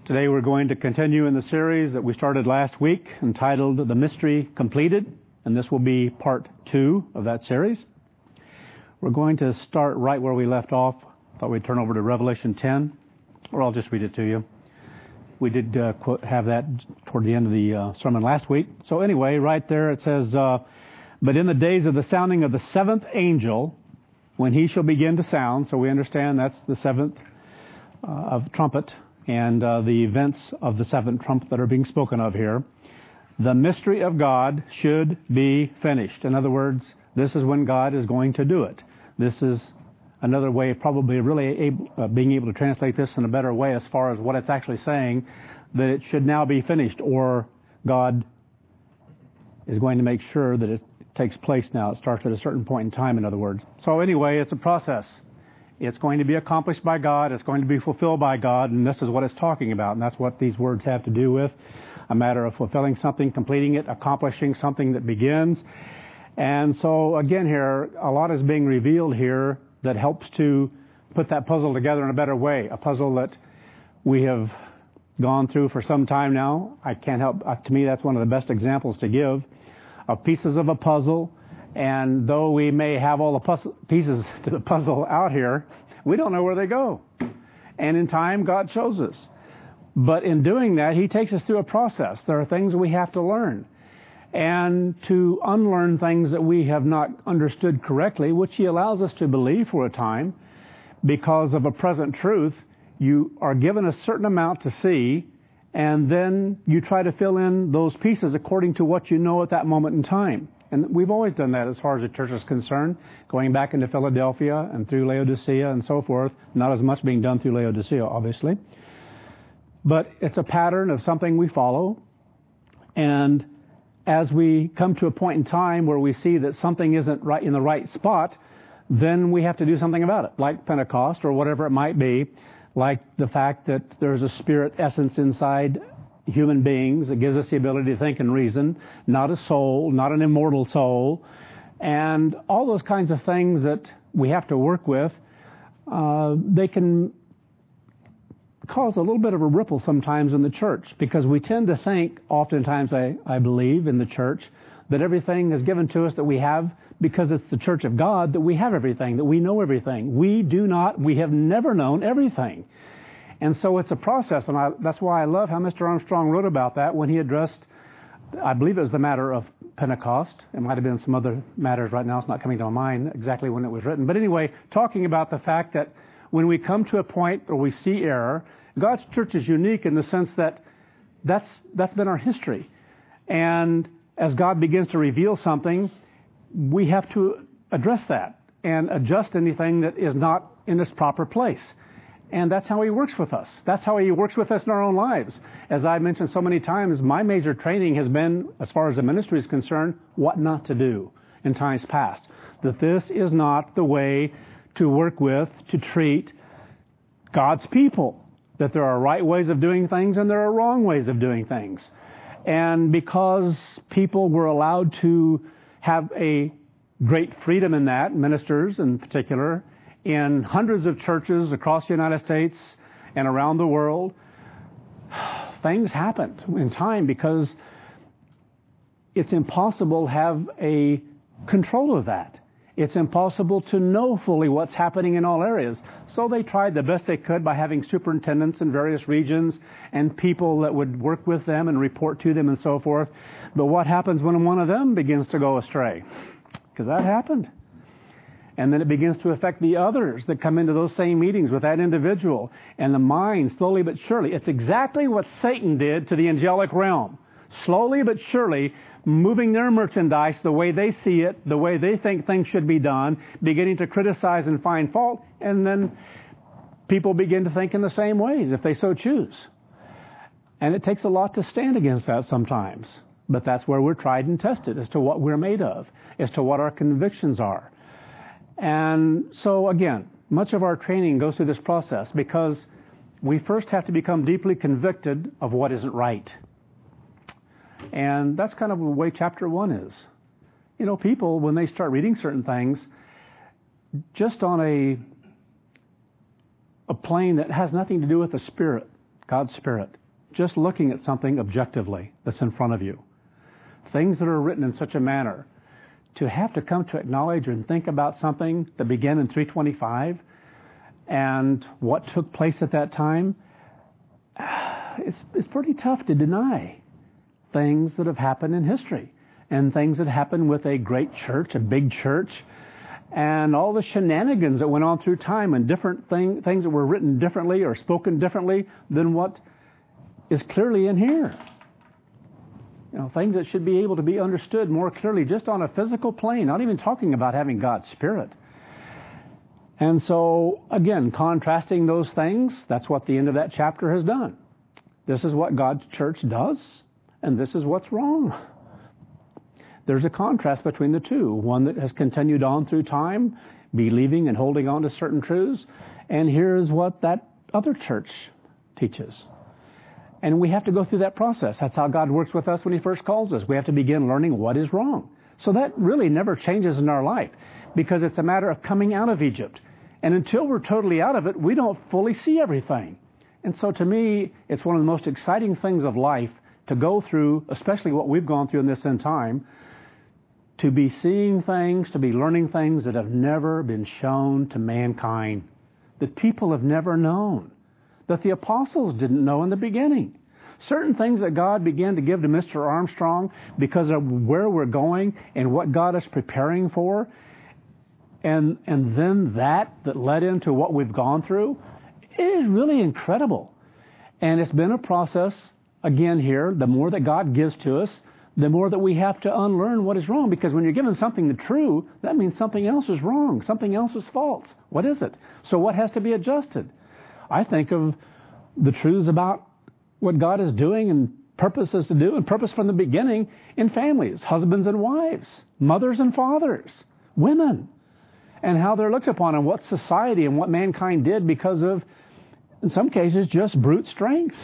Today we're going to continue in the series that we started last week entitled The Mystery Completed, and this will be part 2 of that series. We're going to start right where we left off. Thought we'd turn over to Revelation 10, or I'll just read it to you. We did have that toward the end of the sermon last week. So anyway, right there it says, but in the days of the sounding of the seventh angel, when he shall begin to sound, so we understand that's the seventh of trumpet, and the events of the seventh trumpet that are being spoken of here, the mystery of God should be finished. In other words, this is when God is going to do it. This is another way of probably really being able to translate this in a better way as far as what it's actually saying, that it should now be finished, or God is going to make sure that it takes place now. It starts at a certain point in time, in other words. So anyway, it's a process. It's going to be accomplished by God. It's going to be fulfilled by God, and this is what it's talking about, and that's what these words have to do with, a matter of fulfilling something, completing it, accomplishing something that begins. And so, again here, a lot is being revealed here that helps to put that puzzle together in a better way, a puzzle that we have gone through for some time now. I can't help, to me, that's one of the best examples to give of pieces of a puzzle. And though we may have all the pieces to the puzzle out here, we don't know where they go. And in time, God shows us. But in doing that, He takes us through a process. There are things we have to learn. And to unlearn things that we have not understood correctly, which He allows us to believe for a time, because of a present truth, you are given a certain amount to see, and then you try to fill in those pieces according to what you know at that moment in time. And we've always done that as far as the church is concerned, going back into Philadelphia and through Laodicea and so forth. Not as much being done through Laodicea, obviously. But it's a pattern of something we follow. And as we come to a point in time where we see that something isn't right in the right spot, then we have to do something about it, like Pentecost or whatever it might be, like the fact that there's a spirit essence inside human beings that gives us the ability to think and reason, not a soul, not an immortal soul, and all those kinds of things that we have to work with. They can cause a little bit of a ripple sometimes in the church, because we tend to think, oftentimes I believe in the church, that everything is given to us that we have because it's the church of God, that we have everything, that we know everything. We do not. We have never known everything. And so it's a process, and that's why I love how Mr. Armstrong wrote about that when he addressed, I believe it was the matter of Pentecost. It might have been some other matters right now. It's not coming to my mind exactly when it was written. But anyway, talking about the fact that when we come to a point where we see error, God's church is unique in the sense that that's been our history. And as God begins to reveal something, we have to address that and adjust anything that is not in its proper place. And that's how He works with us. That's how He works with us in our own lives. As I mentioned so many times, my major training has been, as far as the ministry is concerned, what not to do in times past. That this is not the way to work with, to treat God's people. That there are right ways of doing things and there are wrong ways of doing things. And because people were allowed to have a great freedom in that, ministers in particular, in hundreds of churches across the United States and around the world, things happened in time because it's impossible to have a control of that. It's impossible to know fully what's happening in all areas. So they tried the best they could by having superintendents in various regions and people that would work with them and report to them and so forth. But what happens when one of them begins to go astray? Because that happened. And then it begins to affect the others that come into those same meetings with that individual. And the mind, slowly but surely, it's exactly what Satan did to the angelic realm. Slowly but surely, moving their merchandise the way they see it, the way they think things should be done, beginning to criticize and find fault, and then people begin to think in the same ways if they so choose. And it takes a lot to stand against that sometimes. But that's where we're tried and tested as to what we're made of, as to what our convictions are. And so, again, much of our training goes through this process because we first have to become deeply convicted of what isn't right. And that's kind of the way chapter 1 is. You know, people, when they start reading certain things, just on a plane that has nothing to do with the Spirit, God's Spirit, just looking at something objectively that's in front of you. Things that are written in such a manner, to have to come to acknowledge and think about something that began in 325 and what took place at that time, it's pretty tough to deny things that have happened in history and things that happened with a great church, a big church, and all the shenanigans that went on through time and different things that were written differently or spoken differently than what is clearly in here. You know, things that should be able to be understood more clearly just on a physical plane, not even talking about having God's Spirit. And so, again, contrasting those things, that's what the end of that chapter has done. This is what God's church does, and this is what's wrong. There's a contrast between the two. One that has continued on through time, believing and holding on to certain truths, and here's what that other church teaches. And we have to go through that process. That's how God works with us when He first calls us. We have to begin learning what is wrong. So that really never changes in our life, because it's a matter of coming out of Egypt. And until we're totally out of it, we don't fully see everything. And so to me, it's one of the most exciting things of life to go through, especially what we've gone through in this end time, to be seeing things, to be learning things that have never been shown to mankind, that people have never known, that the apostles didn't know in the beginning. Certain things that God began to give to Mr. Armstrong because of where we're going and what God is preparing for, and then that led into what we've gone through, it is really incredible. And it's been a process, again here, the more that God gives to us, the more that we have to unlearn what is wrong. Because when you're given something the true, that means something else is wrong. Something else is false. What is it? So what has to be adjusted? I think of the truths about what God is doing and purposes to do, and purpose from the beginning in families, husbands and wives, mothers and fathers, women, and how they're looked upon, and what society and what mankind did because of, in some cases, just brute strength.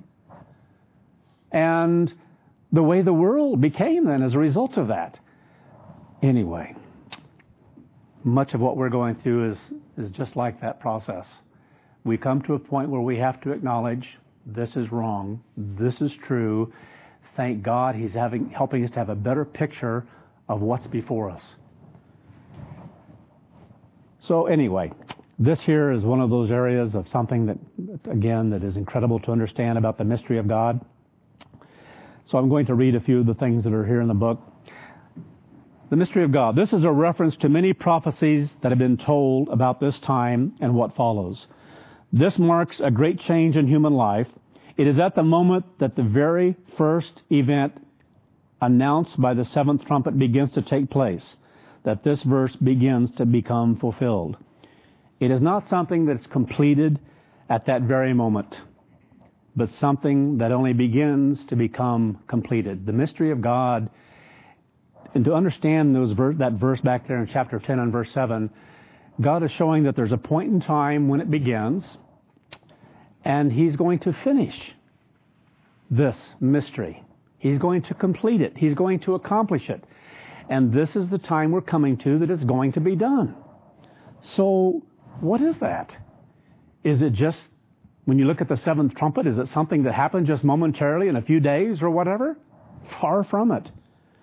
And the way the world became then as a result of that. Anyway, much of what we're going through is just like that process. We come to a point where we have to acknowledge this is wrong, this is true. Thank God He's helping us to have a better picture of what's before us. So anyway, this here is one of those areas of something that, again, that is incredible to understand about the mystery of God. So I'm going to read a few of the things that are here in the book. The mystery of God. This is a reference to many prophecies that have been told about this time and what follows. This marks a great change in human life. It is at the moment that the very first event announced by the seventh trumpet begins to take place that this verse begins to become fulfilled. It is not something that's completed at that very moment, but something that only begins to become completed. The mystery of God, and to understand that verse back there in chapter 10 and verse 7, God is showing that there's a point in time when it begins, and He's going to finish this mystery. He's going to complete it. He's going to accomplish it. And this is the time we're coming to that it's going to be done. So, what is that? Is it just, when you look at the seventh trumpet, is it something that happened just momentarily in a few days or whatever? Far from it.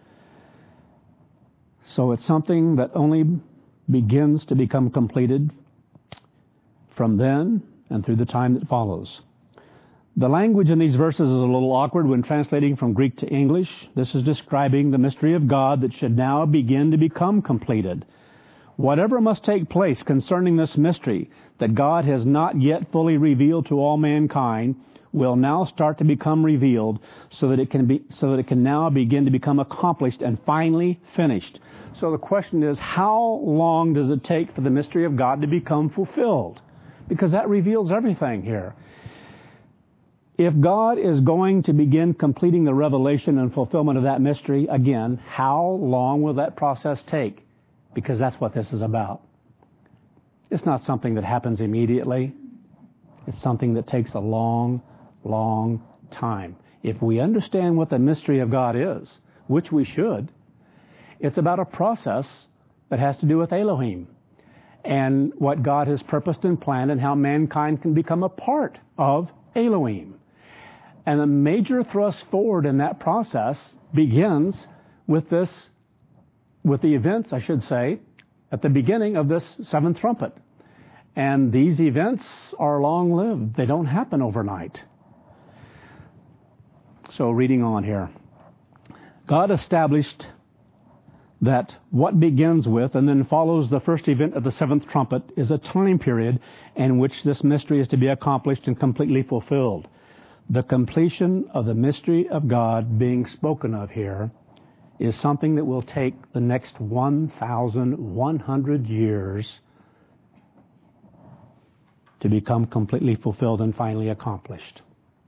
So it's something that only begins to become completed from then and through the time that follows. The language in these verses is a little awkward when translating from Greek to English. This is describing the mystery of God that should now begin to become completed. Whatever must take place concerning this mystery that God has not yet fully revealed to all mankind will now start to become revealed so that it can now begin to become accomplished and finally finished. So the question is, how long does it take for the mystery of God to become fulfilled? Because that reveals everything here. If God is going to begin completing the revelation and fulfillment of that mystery, again, how long will that process take? Because that's what this is about. It's not something that happens immediately. It's something that takes a long, long time. If we understand what the mystery of God is, which we should, it's about a process that has to do with Elohim and what God has purposed and planned and how mankind can become a part of Elohim. And the major thrust forward in that process begins with the events, I should say, at the beginning of this seventh trumpet. And these events are long-lived. They don't happen overnight. So reading on here. God established that what begins with and then follows the first event of the seventh trumpet is a time period in which this mystery is to be accomplished and completely fulfilled. The completion of the mystery of God being spoken of here is something that will take the next 1,100 years to become completely fulfilled and finally accomplished.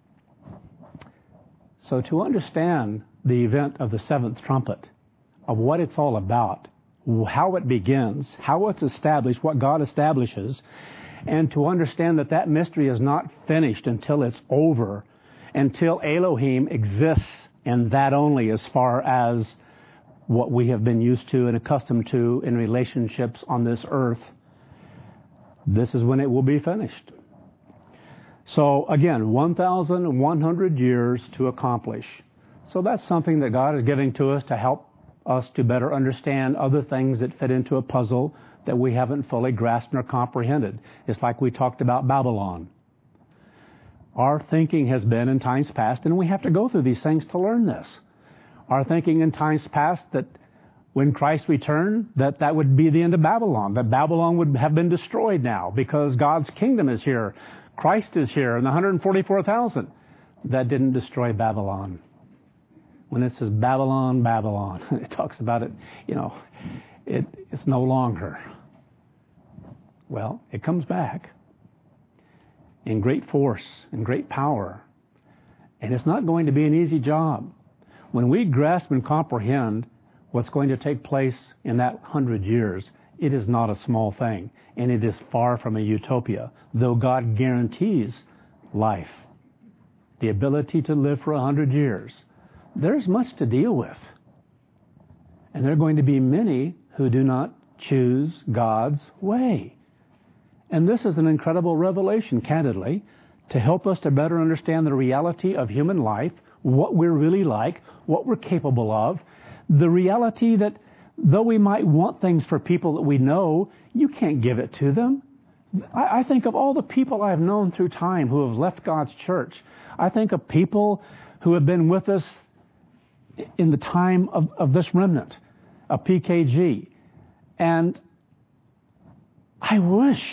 So to understand the event of the seventh trumpet, of what it's all about, how it begins, how it's established, what God establishes, and to understand that that mystery is not finished until it's over, until Elohim exists, and that only as far as what we have been used to and accustomed to in relationships on this earth. This is when it will be finished. So again, 1,100 years to accomplish. So that's something that God is giving to us to help us to better understand other things that fit into a puzzle that we haven't fully grasped or comprehended. It's like we talked about Babylon. Our thinking has been in times past, and we have to go through these things to learn this. Our thinking in times past that when Christ returned, that would be the end of Babylon, that Babylon would have been destroyed now because God's kingdom is here. Christ is here, and the 144,000. That didn't destroy Babylon. When it says Babylon, Babylon, it talks about it, it's no longer. Well, it comes back in great force and great power. And it's not going to be an easy job. When we grasp and comprehend what's going to take place in that 100 years, it is not a small thing. And it is far from a utopia, though God guarantees life, the ability to live for 100 years. There's much to deal with. And there are going to be many who do not choose God's way. And this is an incredible revelation, candidly, to help us to better understand the reality of human life, what we're really like, what we're capable of, the reality that though we might want things for people that we know, you can't give it to them. I think of all the people I've known through time who have left God's church. I think of people who have been with us in the time of this remnant, of PKG. And I wish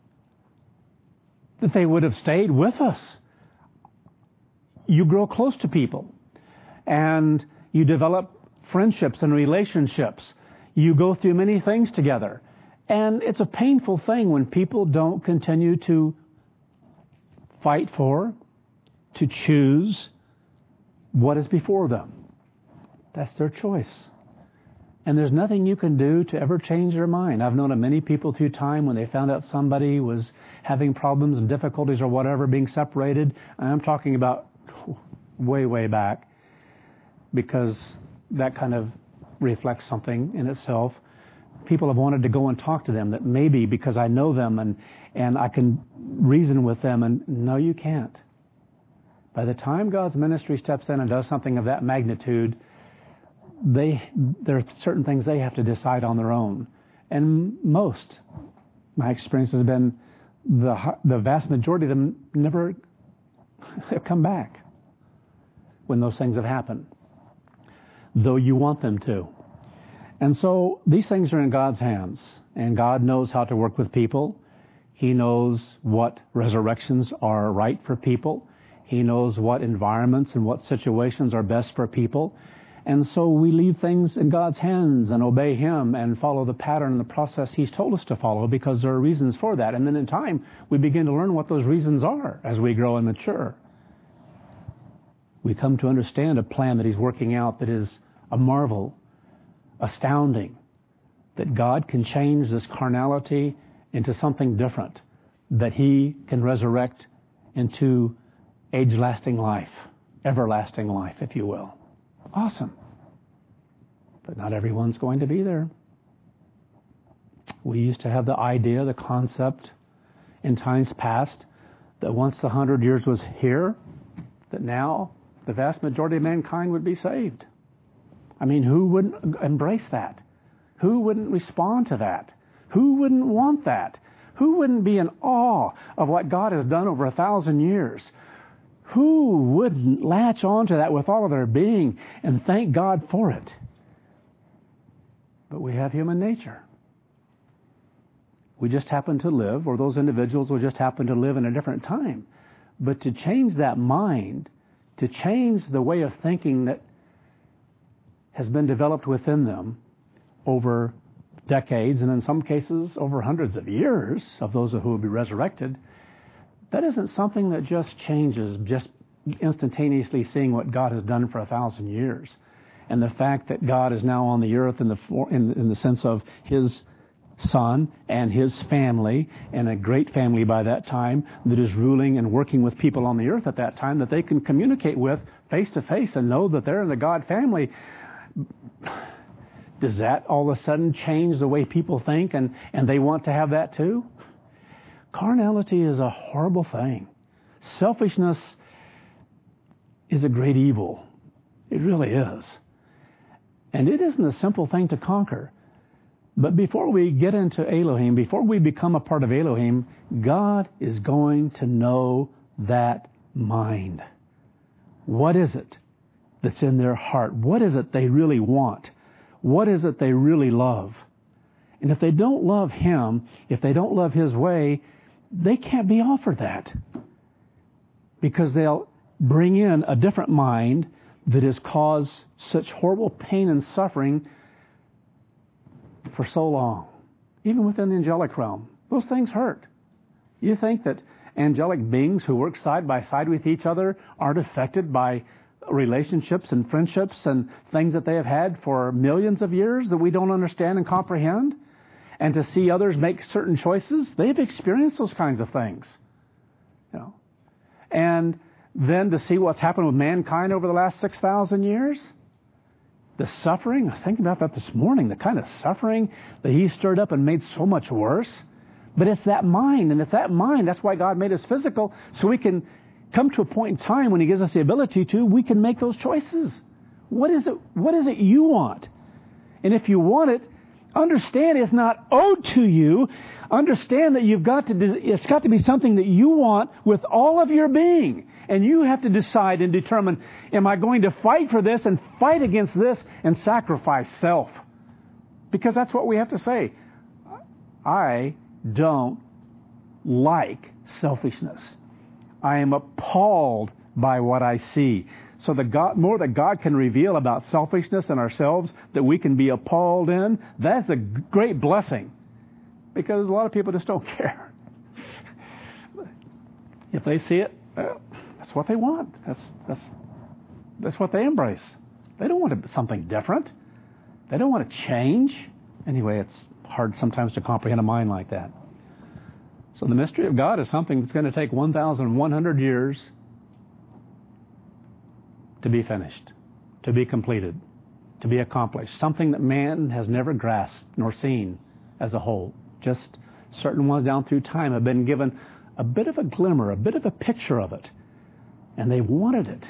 that they would have stayed with us. You grow close to people, and you develop friendships and relationships. You go through many things together. And it's a painful thing when people don't continue to fight for, to choose what is before them. That's their choice. And there's nothing you can do to ever change their mind. I've known of many people through time when they found out somebody was having problems and difficulties or whatever, being separated. And I'm talking about way, way back, because that kind of reflects something in itself. People have wanted to go and talk to them, that maybe because I know them and I can reason with them, and no, you can't. By the time God's ministry steps in and does something of that magnitude, there are certain things they have to decide on their own. And my experience has been the vast majority of them never have come back when those things have happened, though you want them to. And so these things are in God's hands, and God knows how to work with people. He knows what resurrections are right for people. He knows what environments and what situations are best for people. And so we leave things in God's hands and obey Him and follow the pattern and the process He's told us to follow, because there are reasons for that. And then in time, we begin to learn what those reasons are as we grow and mature. We come to understand a plan that He's working out that is a marvel, astounding, that God can change this carnality into something different, that He can resurrect into age-lasting life, everlasting life, if you will. Awesome. But not everyone's going to be there. We used to have the idea, the concept in times past that once the 100 years was here, that now the vast majority of mankind would be saved. I mean, who wouldn't embrace that? Who wouldn't respond to that? Who wouldn't want that? Who wouldn't be in awe of what God has done over 1,000 years? Who wouldn't latch on to that with all of their being and thank God for it? But we have human nature. We just happen to live, or those individuals will just happen to live in a different time. But to change that mind, to change the way of thinking that has been developed within them over decades, and in some cases over hundreds of years of those who will be resurrected, that isn't something that just changes just instantaneously seeing what God has done for 1,000 years. And the fact that God is now on the earth in the sense of His Son and His family, and a great family by that time that is ruling and working with people on the earth at that time that they can communicate with face to face and know that they're in the God family. Does that all of a sudden change the way people think and they want to have that too? Carnality is a horrible thing. Selfishness is a great evil. It really is. And it isn't a simple thing to conquer. But before we get into Elohim, before we become a part of Elohim, God is going to know that mind. What is it that's in their heart? What is it they really want? What is it they really love? And if they don't love Him, if they don't love His way, they can't be offered that. Because they'll bring in a different mind that has caused such horrible pain and suffering for so long. Even within the angelic realm, those things hurt. You think that angelic beings who work side by side with each other aren't affected by relationships and friendships and things that they have had for millions of years that we don't understand and comprehend? And to see others make certain choices, they've experienced those kinds of things. You know. And then to see what's happened with mankind over the last 6,000 years, the suffering, I was thinking about that this morning, the kind of suffering that He stirred up and made so much worse. But it's that mind, and it's that mind, that's why God made us physical, so we can come to a point in time when He gives us the ability to, we can make those choices. What is it you want? And if you want it, understand it's not owed to you. Understand that it's got to be something that you want with all of your being. And you have to decide and determine, am I going to fight for this and fight against this and sacrifice self? Because that's what we have to say. I don't like selfishness. I am appalled by what I see. So more that God can reveal about selfishness in ourselves that we can be appalled in, that's a great blessing. Because a lot of people just don't care. If they see it, that's what they want. That's what they embrace. They don't want something different. They don't want to change. Anyway, it's hard sometimes to comprehend a mind like that. So the mystery of God is something that's going to take 1,100 years to be finished, to be completed, to be accomplished. Something that man has never grasped nor seen as a whole. Just certain ones down through time have been given a bit of a glimmer, a bit of a picture of it. And they wanted it.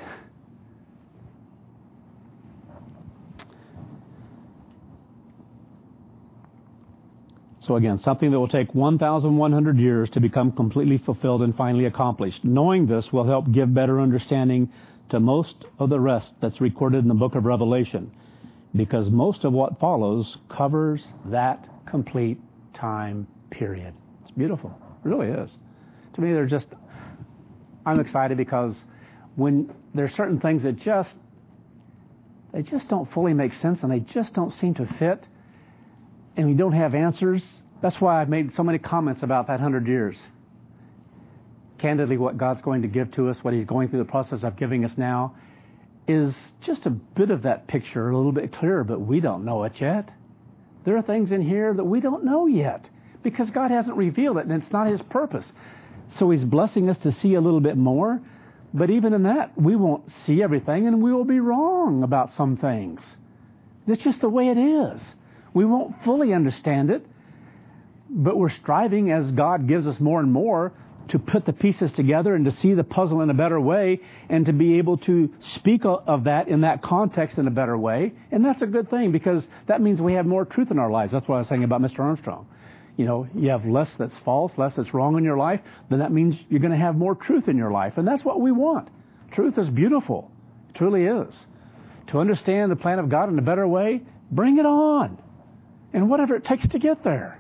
So again, something that will take 1,100 years to become completely fulfilled and finally accomplished. Knowing this will help give better understanding to most of the rest that's recorded in the book of Revelation, because most of what follows covers that complete time period. It's beautiful. It really is. To me, I'm excited because when there's certain things that they just don't fully make sense and they just don't seem to fit, and we don't have answers. That's why I've made so many comments about that 100 years. Candidly, what God's going to give to us, what He's going through the process of giving us now, is just a bit of that picture, a little bit clearer, but we don't know it yet. There are things in here that we don't know yet because God hasn't revealed it, and it's not His purpose. So He's blessing us to see a little bit more, but even in that, we won't see everything, and we will be wrong about some things. It's just the way it is. We won't fully understand it, but we're striving as God gives us more and more to put the pieces together and to see the puzzle in a better way and to be able to speak of that in that context in a better way. And that's a good thing because that means we have more truth in our lives. That's what I was saying about Mr. Armstrong. You know, you have less that's false, less that's wrong in your life, then that means you're going to have more truth in your life. And that's what we want. Truth is beautiful. It truly is. To understand the plan of God in a better way, bring it on. And whatever it takes to get there.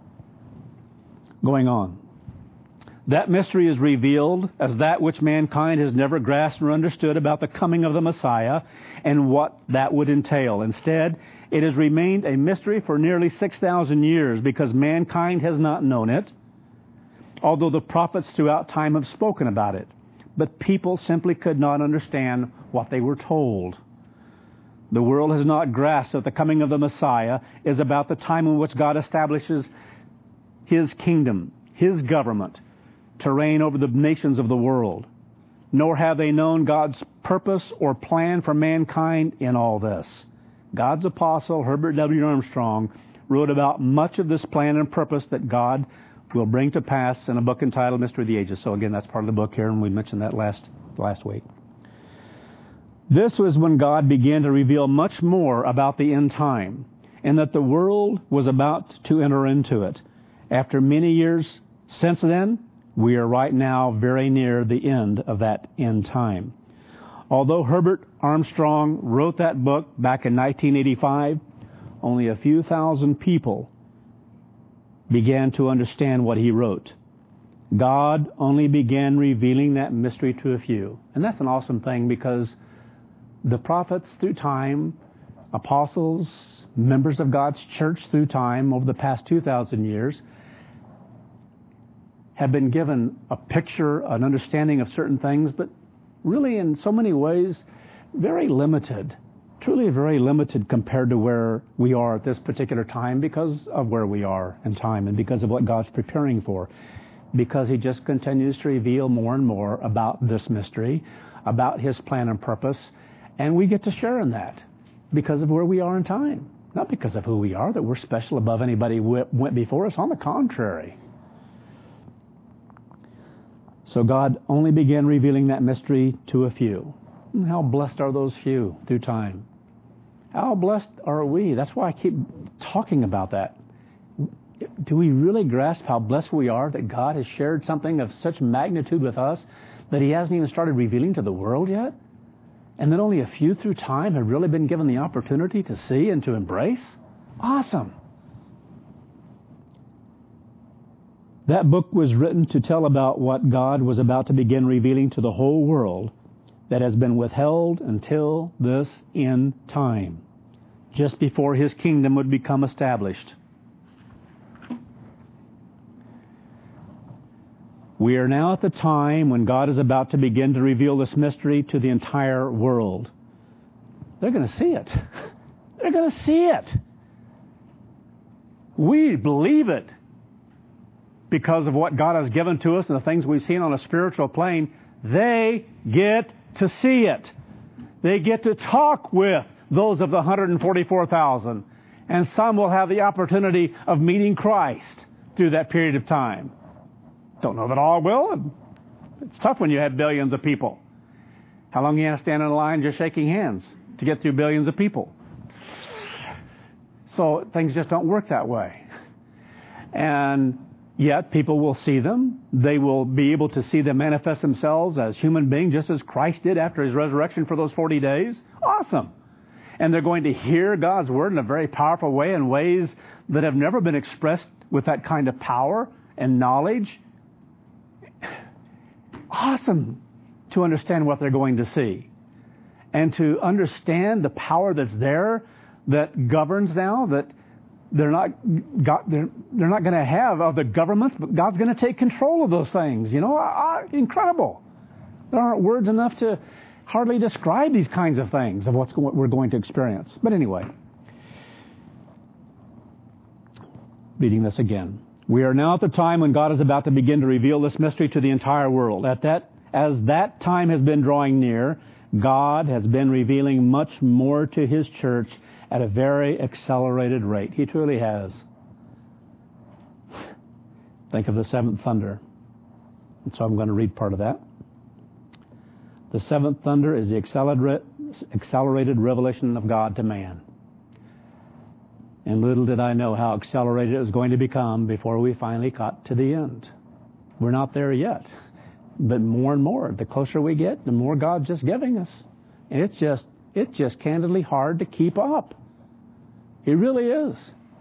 Going on. That mystery is revealed as that which mankind has never grasped or understood about the coming of the Messiah and what that would entail. Instead, it has remained a mystery for nearly 6,000 years because mankind has not known it, although the prophets throughout time have spoken about it. But people simply could not understand what they were told. The world has not grasped that the coming of the Messiah is about the time in which God establishes His kingdom, His government, to reign over the nations of the world. Nor have they known God's purpose or plan for mankind in all this. God's apostle, Herbert W. Armstrong, wrote about much of this plan and purpose that God will bring to pass in a book entitled Mystery of the Ages. So again, that's part of the book here, and we mentioned that last week. This was when God began to reveal much more about the end time, and that the world was about to enter into it. After many years since then, we are right now very near the end of that end time. Although Herbert Armstrong wrote that book back in 1985, only a few thousand people began to understand what he wrote. God only began revealing that mystery to a few. And that's an awesome thing because the prophets through time, apostles, members of God's church through time over the past 2,000 years have been given a picture, an understanding of certain things, but really in so many ways very limited, truly very limited compared to where we are at this particular time because of where we are in time and because of what God's preparing for. Because He just continues to reveal more and more about this mystery, about His plan and purpose, and we get to share in that because of where we are in time. Not because of who we are, that we're special above anybody who went before us. On the contrary. So God only began revealing that mystery to a few. And how blessed are those few through time? How blessed are we? That's why I keep talking about that. Do we really grasp how blessed we are that God has shared something of such magnitude with us that He hasn't even started revealing to the world yet? And that only a few through time have really been given the opportunity to see and to embrace? Awesome. That book was written to tell about what God was about to begin revealing to the whole world that has been withheld until this end time, just before His kingdom would become established. We are now at the time when God is about to begin to reveal this mystery to the entire world. They're going to see it. They're going to see it. We believe it because of what God has given to us and the things we've seen on a spiritual plane. They get to see it. They get to talk with those of the 144,000. And some will have the opportunity of meeting Christ through that period of time. Don't know that all will. It's tough when you have billions of people. How long you have to stand in a line just shaking hands to get through billions of people? So things just don't work that way. And yet people will see them. They will be able to see them manifest themselves as human beings just as Christ did after His resurrection for those 40 days. Awesome. And they're going to hear God's Word in a very powerful way, in ways that have never been expressed with that kind of power and knowledge. Awesome to understand what they're going to see. And to understand the power that's there, that governs now, that they're not going to have of the governments, but God's going to take control of those things. You know, incredible. There aren't words enough to hardly describe these kinds of things of what we're going to experience. But anyway, reading this again. We are now at the time when God is about to begin to reveal this mystery to the entire world. As that time has been drawing near, God has been revealing much more to His church at a very accelerated rate. He truly has. Think of the seventh thunder. And so I'm going to read part of that. The seventh thunder is the accelerated revelation of God to man. And little did I know how accelerated it was going to become before we finally got to the end. We're not there yet. But more and more, the closer we get, the more God's just giving us. And it's just candidly hard to keep up. It really is.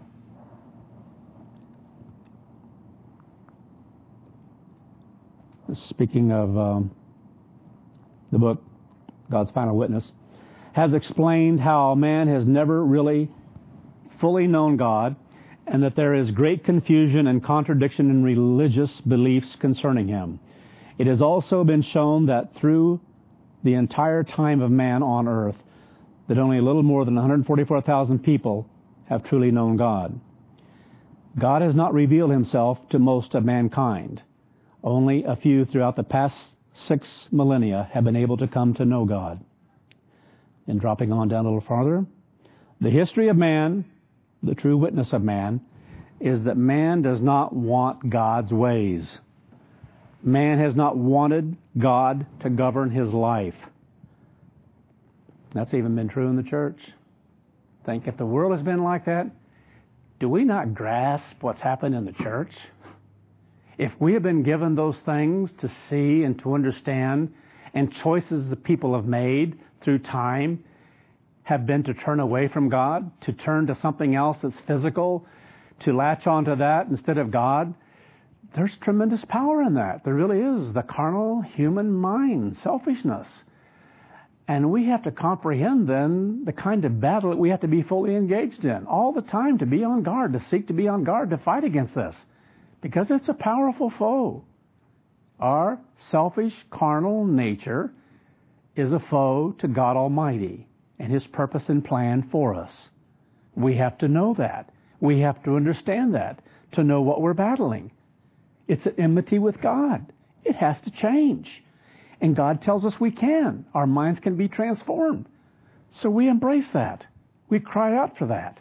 Speaking of the book, God's Final Witness, has explained how man has never really fully known God, and that there is great confusion and contradiction in religious beliefs concerning Him. It has also been shown that through the entire time of man on earth, that only a little more than 144,000 people have truly known God. God has not revealed Himself to most of mankind. Only a few throughout the past 6 millennia have been able to come to know God. And dropping on down a little farther, the history of man, the true witness of man, is that man does not want God's ways. Man has not wanted God to govern his life. That's even been true in the church. Think if the world has been like that, do we not grasp what's happened in the church? If we have been given those things to see and to understand, and choices the people have made through time have been to turn away from God, to turn to something else that's physical, to latch onto that instead of God, there's tremendous power in that. There really is. The carnal human mind, selfishness. And we have to comprehend then the kind of battle that we have to be fully engaged in all the time, to be on guard, to seek to be on guard, to fight against this. Because it's a powerful foe. Our selfish, carnal nature is a foe to God Almighty and His purpose and plan for us. We have to know that. We have to understand that to know what we're battling. It's an enmity with God. It has to change. And God tells us we can. Our minds can be transformed. So we embrace that. We cry out for that.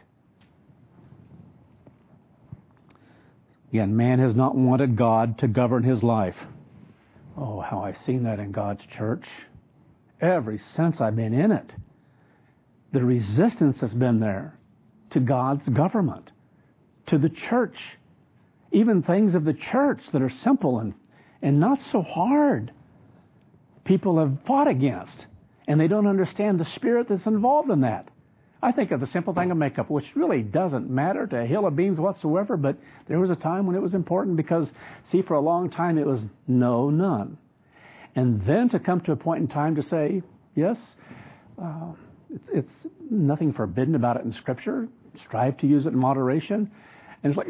Again, man has not wanted God to govern his life. Oh, how I've seen that in God's church. Ever since I've been in it. The resistance has been there to God's government, to the church. Even things of the church that are simple and not so hard. People have fought against, and they don't understand the spirit that's involved in that. I think of the simple thing of makeup, which really doesn't matter to a hill of beans whatsoever, but there was a time when it was important because, see, for a long time it was no, none. And then to come to a point in time to say, yes, it's nothing forbidden about it in Scripture. Strive to use it in moderation. And it's like,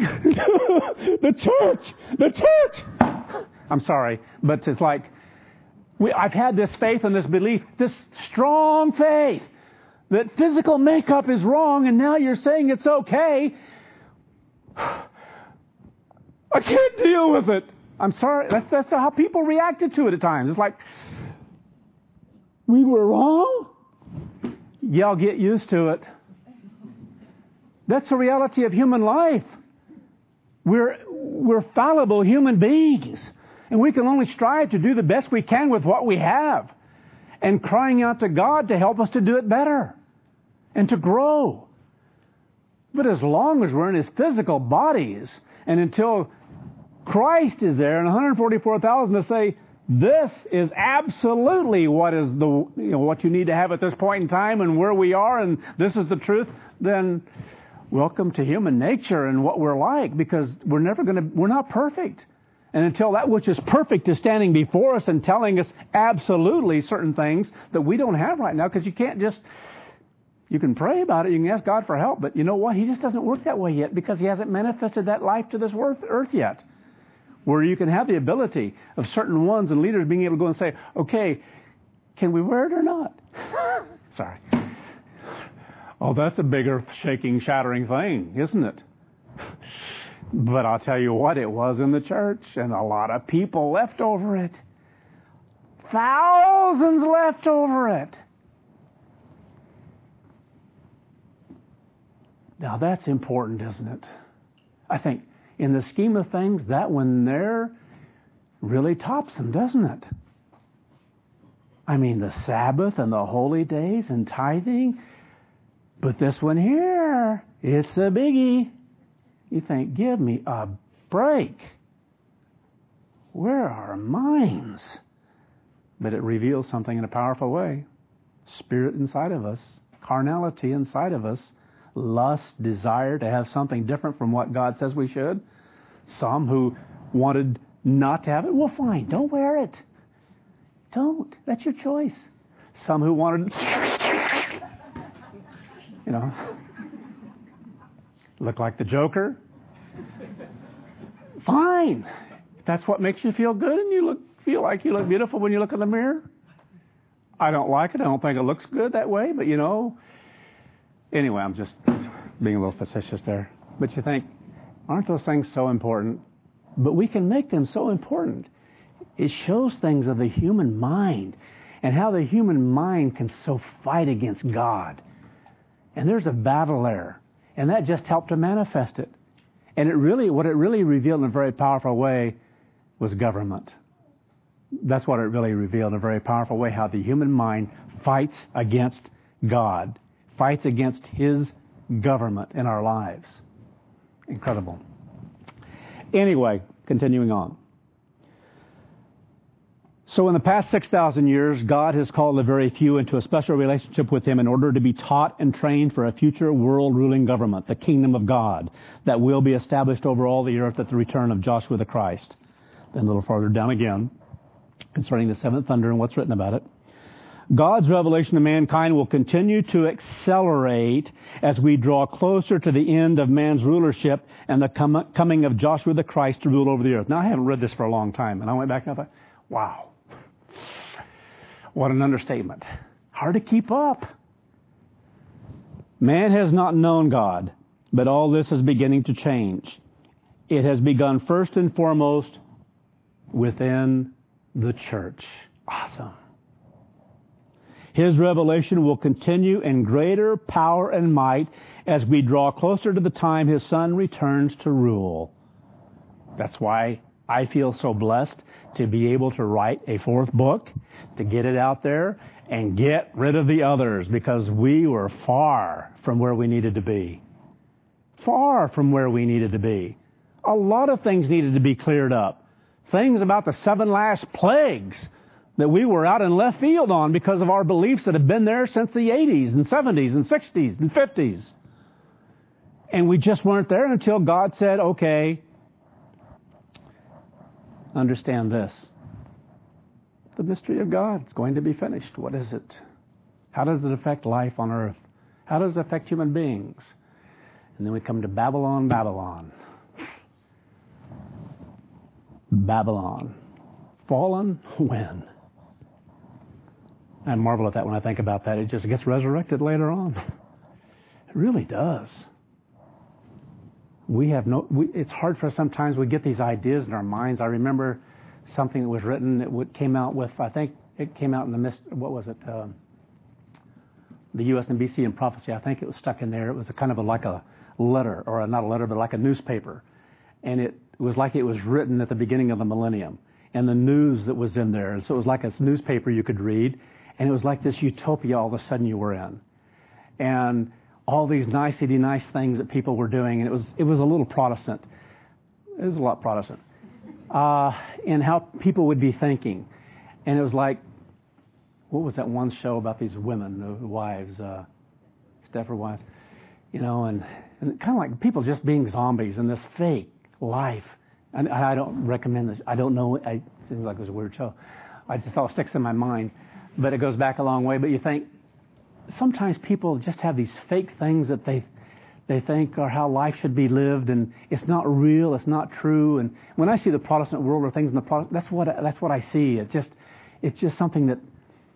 the church! I'm sorry, but it's like, I've had this faith and this belief, this strong faith, that physical makeup is wrong, and now you're saying it's okay. I can't deal with it. I'm sorry. That's how people reacted to it at times. It's like, we were wrong? Y'all get used to it. That's the reality of human life. We're fallible human beings. And we can only strive to do the best we can with what we have. And crying out to God to help us to do it better. And to grow. But as long as we're in His physical bodies, and until Christ is there, and 144,000 to say, this is absolutely what is what you need to have at this point in time, and where we are, and this is the truth, then welcome to human nature and what we're like, because we're not perfect. And until that which is perfect is standing before us and telling us absolutely certain things that we don't have right now, because you can't just, you can pray about it, you can ask God for help, but you know what? He just doesn't work that way yet, because He hasn't manifested that life to this earth yet. Where you can have the ability of certain ones and leaders being able to go and say, okay, can we wear it or not? Sorry. Oh, that's a bigger shaking, shattering thing, isn't it? But I'll tell you what, it was in the church, and a lot of people left over it. Thousands left over it. Now that's important, isn't it? I think in the scheme of things, that when there really tops them, doesn't it? I mean, the Sabbath and the holy days and tithing. But this one here, it's a biggie. You think, give me a break. Where are our minds? But it reveals something in a powerful way. Spirit inside of us, carnality inside of us, lust, desire to have something different from what God says we should. Some who wanted not to have it, well, fine, don't wear it. Don't. That's your choice. Some who wanted, look like the Joker. Fine. If that's what makes you feel good and you feel like you look beautiful when you look in the mirror. I don't like it. I don't think it looks good that way, but Anyway, I'm just being a little facetious there. But you think, aren't those things so important? But we can make them so important. It shows things of the human mind and how the human mind can so fight against God. And there's a battle there. And that just helped to manifest it. And what it really revealed in a very powerful way was government. That's what it really revealed in a very powerful way, how the human mind fights against God, fights against His government in our lives. Incredible. Anyway, continuing on. So in the past 6,000 years, God has called the very few into a special relationship with Him in order to be taught and trained for a future world-ruling government, the kingdom of God, that will be established over all the earth at the return of Joshua the Christ. Then a little farther down again, concerning the seventh thunder and what's written about it. God's revelation to mankind will continue to accelerate as we draw closer to the end of man's rulership and the coming of Joshua the Christ to rule over the earth. Now, I haven't read this for a long time, and I went back and I thought, wow, what an understatement. Hard to keep up. Man has not known God, but all this is beginning to change. It has begun first and foremost within the church. Awesome. His revelation will continue in greater power and might as we draw closer to the time His Son returns to rule. That's why I feel so blessed to be able to write a fourth book, to get it out there, and get rid of the others, because we were far from where we needed to be. Far from where we needed to be. A lot of things needed to be cleared up. Things about the 7 last plagues that we were out in left field on because of our beliefs that have been there since the 80s and 70s and 60s and 50s. And we just weren't there until God said, okay, understand this. The mystery of God is going to be finished. What is it? How does it affect life on earth? How does it affect human beings? And then we come to Babylon, Babylon. Babylon. Fallen when? I marvel at that when I think about that. It just gets resurrected later on. It really does. It's hard for us sometimes. We get these ideas in our minds. I remember something that was written. It came out with, I think it came out in the USNBC and Prophecy. I think it was stuck in there. It was like a letter, or not a letter, but like a newspaper. And it was like it was written at the beginning of the millennium. And the news that was in there. And so it was like a newspaper you could read. And it was like this utopia all of a sudden you were in. And all these nice things that people were doing. And it was a little Protestant. It was a lot Protestant. In how people would be thinking. And it was like, what was that one show about these women, the wives, Stepford wives, and kind of like people just being zombies in this fake life. And I don't recommend this. I don't know. It seems like it was a weird show. I just thought it sticks in my mind. But it goes back a long way. But you think, sometimes people just have these fake things that they think are how life should be lived, and it's not real, it's not true. And when I see the Protestant world or things in the Protestant, that's what I see. It's just something that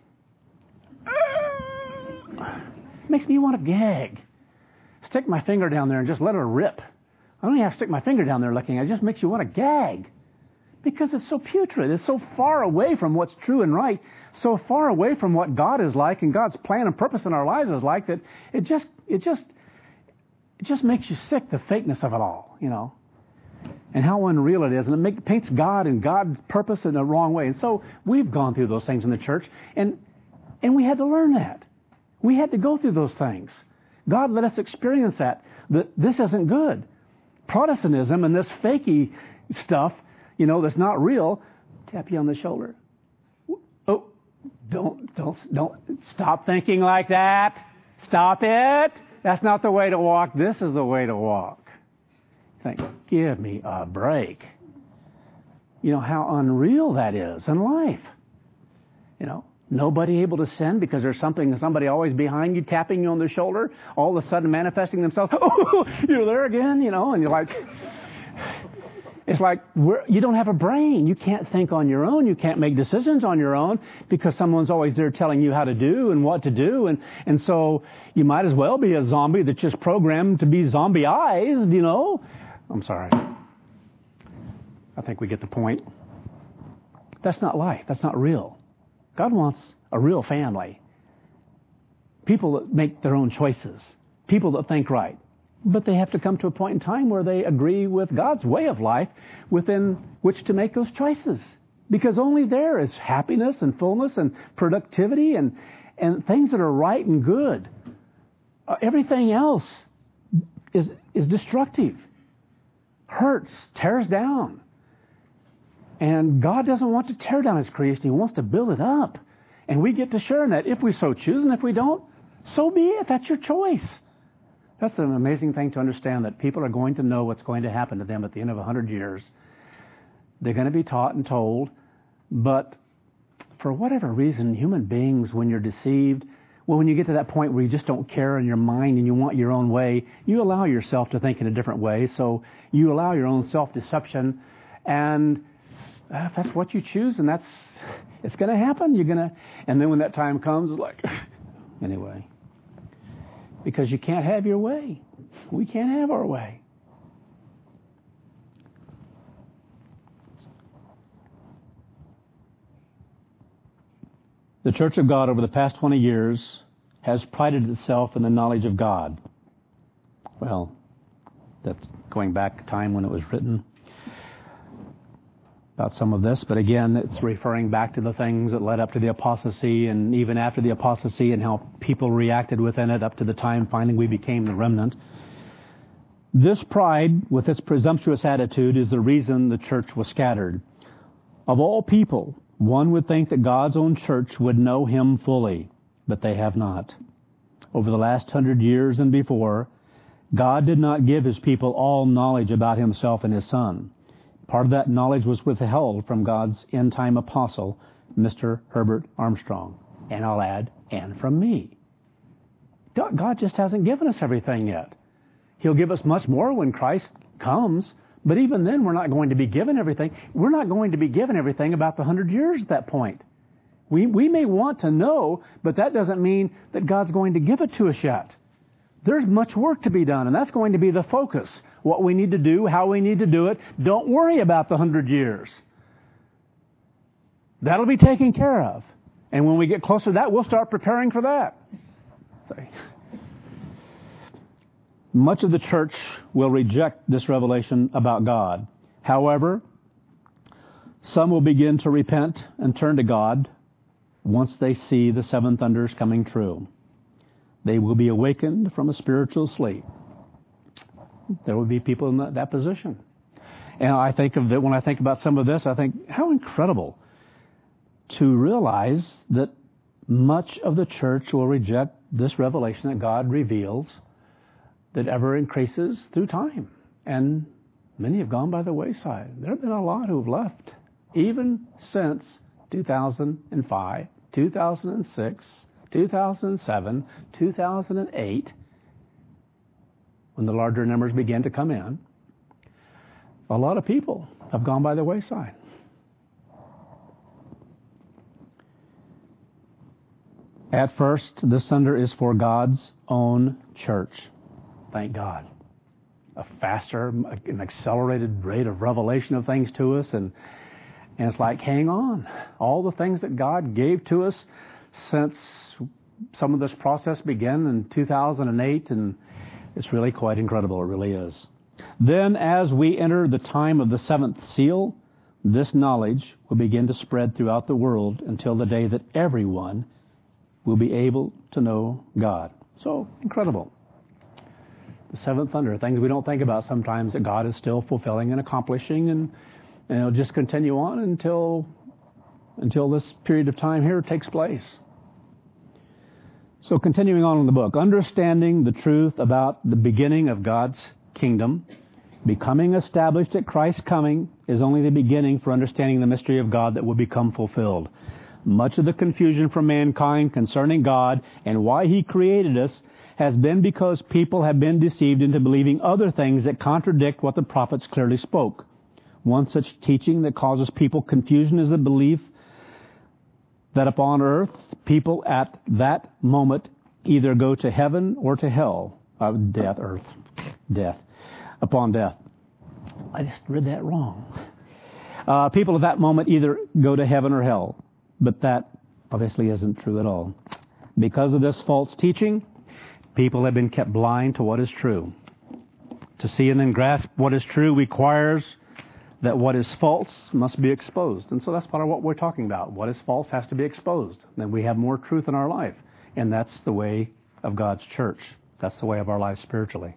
makes me want to gag. Stick my finger down there and just let it rip. I don't even have to stick my finger down there looking. It just makes you want to gag. Because it's so putrid. It's so far away from what's true and right. So far away from what God is like and God's plan and purpose in our lives is like, that it just makes you sick, the fakeness of it all, and how unreal it is, and it paints God and God's purpose in the wrong way. And so we've gone through those things in the church, and we had to learn that. We had to go through those things. God let us experience that this isn't good. Protestantism and this fakey stuff, that's not real, tap you on the shoulder. Oh, don't stop thinking like that. Stop it. That's not the way to walk. This is the way to walk. Think, give me a break. How unreal that is in life. Nobody able to sin because there's somebody always behind you tapping you on the shoulder, all of a sudden manifesting themselves. Oh, you're there again, and you're like, it's like you don't have a brain. You can't think on your own. You can't make decisions on your own because someone's always there telling you how to do and what to do. And so you might as well be a zombie that's just programmed to be zombieized, I'm sorry. I think we get the point. That's not life. That's not real. God wants a real family. People that make their own choices. People that think right. But they have to come to a point in time where they agree with God's way of life within which to make those choices. Because only there is happiness and fullness and productivity and things that are right and good. Everything else is destructive. Hurts, tears down. And God doesn't want to tear down His creation. He wants to build it up. And we get to share in that if we so choose. And if we don't, so be it. That's your choice. That's an amazing thing to understand, that people are going to know what's going to happen to them at the end of 100 years. They're going to be taught and told. But for whatever reason, human beings, when you're deceived, when you get to that point where you just don't care in your mind and you want your own way, you allow yourself to think in a different way. So you allow your own self-deception. And if that's what you choose, and it's going to happen. And then when that time comes, it's like, anyway. Because you can't have your way. We can't have our way. The Church of God over the past 20 years has prided itself in the knowledge of God. Well, that's going back to time when it was written about some of this, but again, it's referring back to the things that led up to the apostasy, and even after the apostasy, and how people reacted within it up to the time finally we became the remnant. This pride, with its presumptuous attitude, is the reason the church was scattered. Of all people, one would think that God's own church would know Him fully, but they have not. Over the last 100 years and before, God did not give His people all knowledge about Himself and His Son. Part of that knowledge was withheld from God's end-time apostle, Mr. Herbert Armstrong. And I'll add, and from me. God just hasn't given us everything yet. He'll give us much more when Christ comes, but even then we're not going to be given everything. We're not going to be given everything about the 100 years at that point. We may want to know, but that doesn't mean that God's going to give it to us yet. There's much work to be done, and that's going to be the focus. What we need to do, how we need to do it. Don't worry about the 100 years. That'll be taken care of. And when we get closer to that, we'll start preparing for that. Sorry. Much of the church will reject this revelation about God. However, some will begin to repent and turn to God once they see the seven thunders coming true. They will be awakened from a spiritual sleep. There will be people in that position. And I think of that when I think about some of this, I think how incredible to realize that much of the church will reject this revelation that God reveals that ever increases through time. And many have gone by the wayside. There have been a lot who have left, even since 2005, 2006, 2007, 2008, when the larger numbers began to come in. A lot of people have gone by the wayside. At first, this thunder is for God's own church. Thank God. A faster, an accelerated rate of revelation of things to us. And it's like, hang on. All the things that God gave to us since some of this process began in 2008, and it's really quite incredible. It really is. Then as we enter the time of the seventh seal, this knowledge will begin to spread throughout the world until the day that everyone will be able to know God. So incredible. The seventh thunder, things we don't think about sometimes that God is still fulfilling and accomplishing, and it'll just continue on until this period of time here takes place. So continuing on in the book, understanding the truth about the beginning of God's kingdom, becoming established at Christ's coming, is only the beginning for understanding the mystery of God that will become fulfilled. Much of the confusion from mankind concerning God and why He created us has been because people have been deceived into believing other things that contradict what the prophets clearly spoke. One such teaching that causes people confusion is the belief that upon earth, people at that moment either go to heaven or to hell. Death. Upon death. I just read that wrong. People at that moment either go to heaven or hell. But that obviously isn't true at all. Because of this false teaching, people have been kept blind to what is true. To see and then grasp what is true requires that what is false must be exposed. And so that's part of what we're talking about. What is false has to be exposed. Then we have more truth in our life. And that's the way of God's church. That's the way of our life spiritually.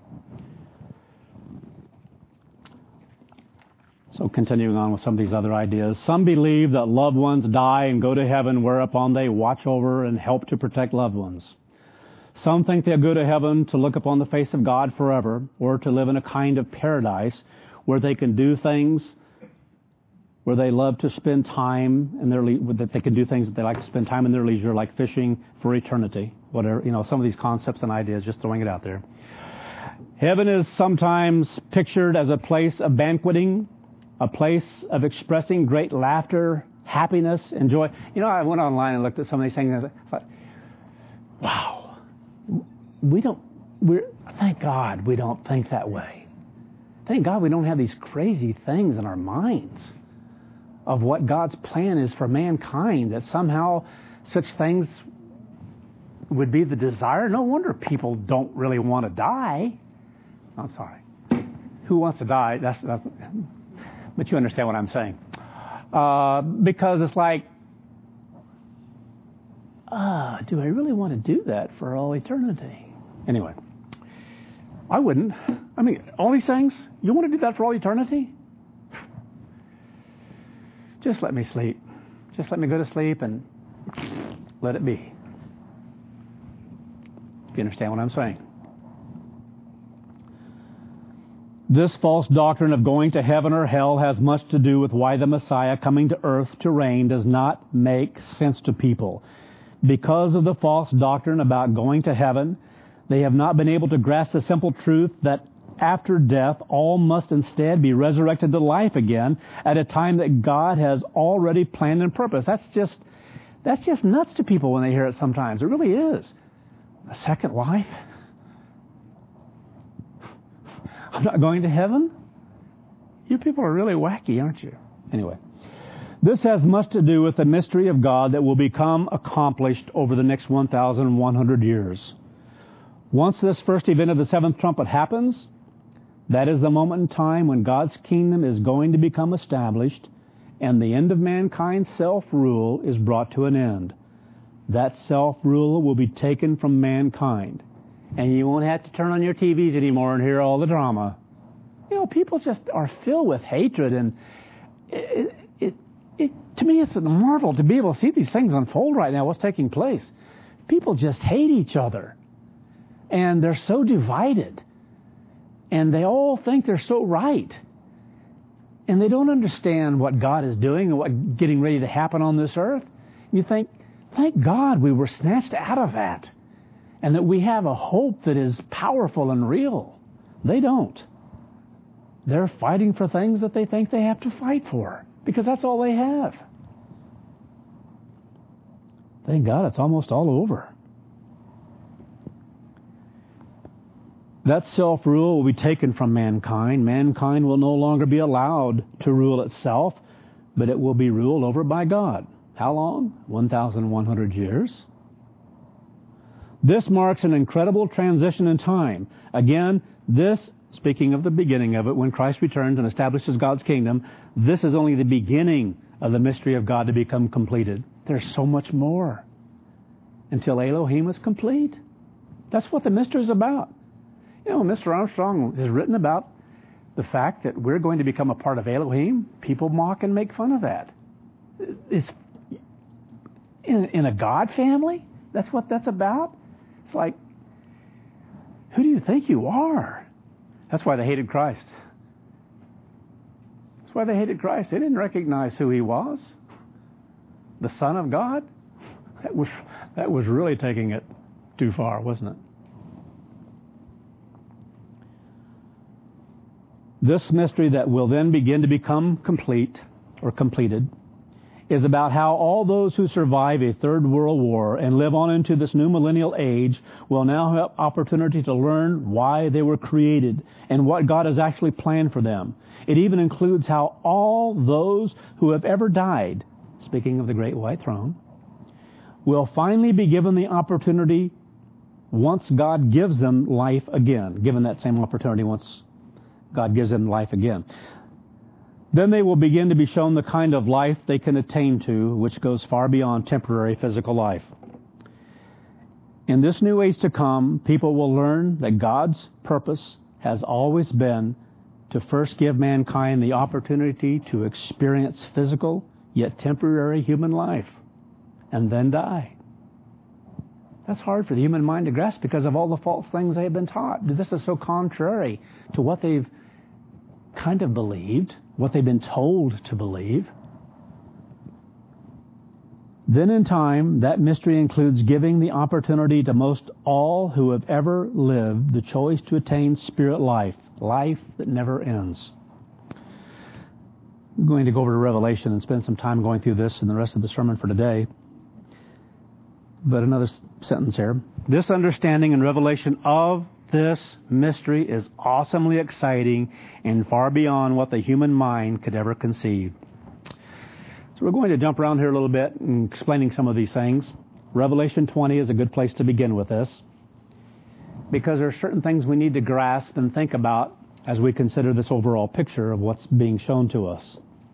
So continuing on with some of these other ideas. Some believe that loved ones die and go to heaven, whereupon they watch over and help to protect loved ones. Some think they'll go to heaven to look upon the face of God forever, or to live in a kind of paradise where they can do things where they love to spend time in their that they can do things that they like to spend time in their leisure, like fishing for eternity. Whatever, some of these concepts and ideas, just throwing it out there. Heaven is sometimes pictured as a place of banqueting, a place of expressing great laughter, happiness, and joy. I went online and looked at some of these things and I thought, wow, thank God we don't think that way. Thank God we don't have these crazy things in our minds of what God's plan is for mankind, that somehow such things would be the desire. No wonder people don't really want to die. I'm sorry. Who wants to die? That's but you understand what I'm saying. Because it's like, do I really want to do that for all eternity? Anyway, I wouldn't. I mean, all these things, you want to do that for all eternity? Just let me sleep. Just let me go to sleep and let it be. If you understand what I'm saying. This false doctrine of going to heaven or hell has much to do with why the Messiah coming to earth to reign does not make sense to people. Because of the false doctrine about going to heaven, they have not been able to grasp the simple truth that after death, all must instead be resurrected to life again at a time that God has already planned and purposed. That's just nuts to people when they hear it sometimes. It really is. A second life? I'm not going to heaven? You people are really wacky, aren't you? Anyway, this has much to do with the mystery of God that will become accomplished over the next 1,100 years. Once this first event of the seventh trumpet happens, that is the moment in time when God's kingdom is going to become established and the end of mankind's self-rule is brought to an end. That self-rule will be taken from mankind. And you won't have to turn on your TVs anymore and hear all the drama. People just are filled with hatred, and to me it's a marvel to be able to see these things unfold right now, what's taking place. People just hate each other. And they're so divided. And they all think they're so right. And they don't understand what God is doing and what's getting ready to happen on this earth. You think, thank God we were snatched out of that. And that we have a hope that is powerful and real. They don't. They're fighting for things that they think they have to fight for. Because that's all they have. Thank God it's almost all over. That self-rule will be taken from mankind. Mankind will no longer be allowed to rule itself, but it will be ruled over by God. How long? 1,100 years. This marks an incredible transition in time. Again, this speaking of the beginning of it, when Christ returns and establishes God's kingdom, this is only the beginning of the mystery of God to become completed. There's so much more until Elohim is complete. That's what the mystery is about. You know, Mr. Armstrong has written about the fact that we're going to become a part of Elohim. People mock and make fun of that. It's in a God family? That's what that's about? It's like, who do you think you are? That's why they hated Christ. That's why they hated Christ. They didn't recognize who he was. The Son of God? That was really taking it too far, wasn't it? This mystery that will then begin to become complete or completed is about how all those who survive a third world war and live on into this new millennial age will now have opportunity to learn why they were created and what God has actually planned for them. It even includes how all those who have ever died, speaking of the great white throne, will finally be given the opportunity once God gives them life again, given that same opportunity once God gives them life again. Then they will begin to be shown the kind of life they can attain to, which goes far beyond temporary physical life. In this new age to come, people will learn that God's purpose has always been to first give mankind the opportunity to experience physical, yet temporary human life, and then die. That's hard for the human mind to grasp because of all the false things they have been taught. This is so contrary to what they've kind of believed, what they've been told to believe. Then in time, that mystery includes giving the opportunity to most all who have ever lived the choice to attain spirit life, life that never ends. I'm going to go over to Revelation and spend some time going through this in the rest of the sermon for today. But another sentence here. This understanding and revelation of this mystery is awesomely exciting and far beyond what the human mind could ever conceive. So we're going to jump around here a little bit and explaining some of these things. Revelation 20 is a good place to begin with this, because there are certain things we need to grasp and think about as we consider this overall picture of what's being shown to us.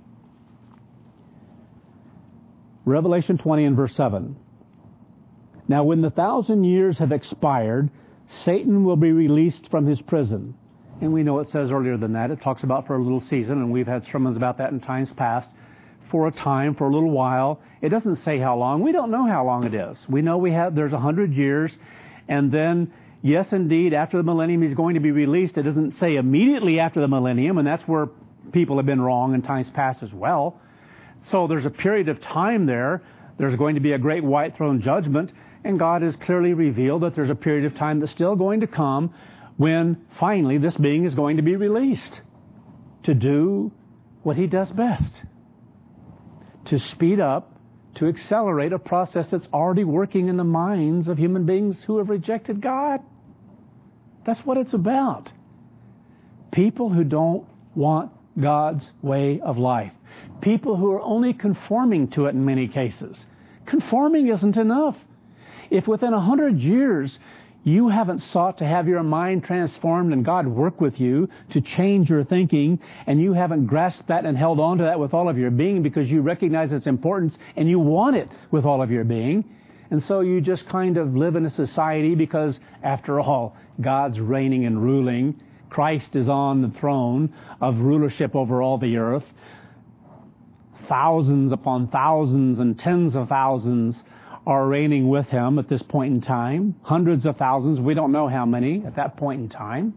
Revelation 20 and verse 7. Now when the 1,000 years have expired, Satan will be released from his prison. And we know it says earlier than that. It talks about for a little season, and we've had sermons about that in times past. For a time, for a little while. It doesn't say how long. We don't know how long it is. We know there's 100 years, and then, yes, indeed, after the millennium, he's going to be released. It doesn't say immediately after the millennium, and that's where people have been wrong in times past as well. So there's a period of time there. There's going to be a great white throne judgment. And God has clearly revealed that there's a period of time that's still going to come when finally this being is going to be released to do what he does best. To speed up, to accelerate a process that's already working in the minds of human beings who have rejected God. That's what it's about. People who don't want God's way of life. People who are only conforming to it in many cases. Conforming isn't enough. If within 100 years you haven't sought to have your mind transformed and God work with you to change your thinking, and you haven't grasped that and held on to that with all of your being because you recognize its importance and you want it with all of your being, and so you just kind of live in a society because, after all, God's reigning and ruling. Christ is on the throne of rulership over all the earth. Thousands upon thousands and tens of thousands are reigning with him at this point in time. Hundreds of thousands, we don't know how many at that point in time.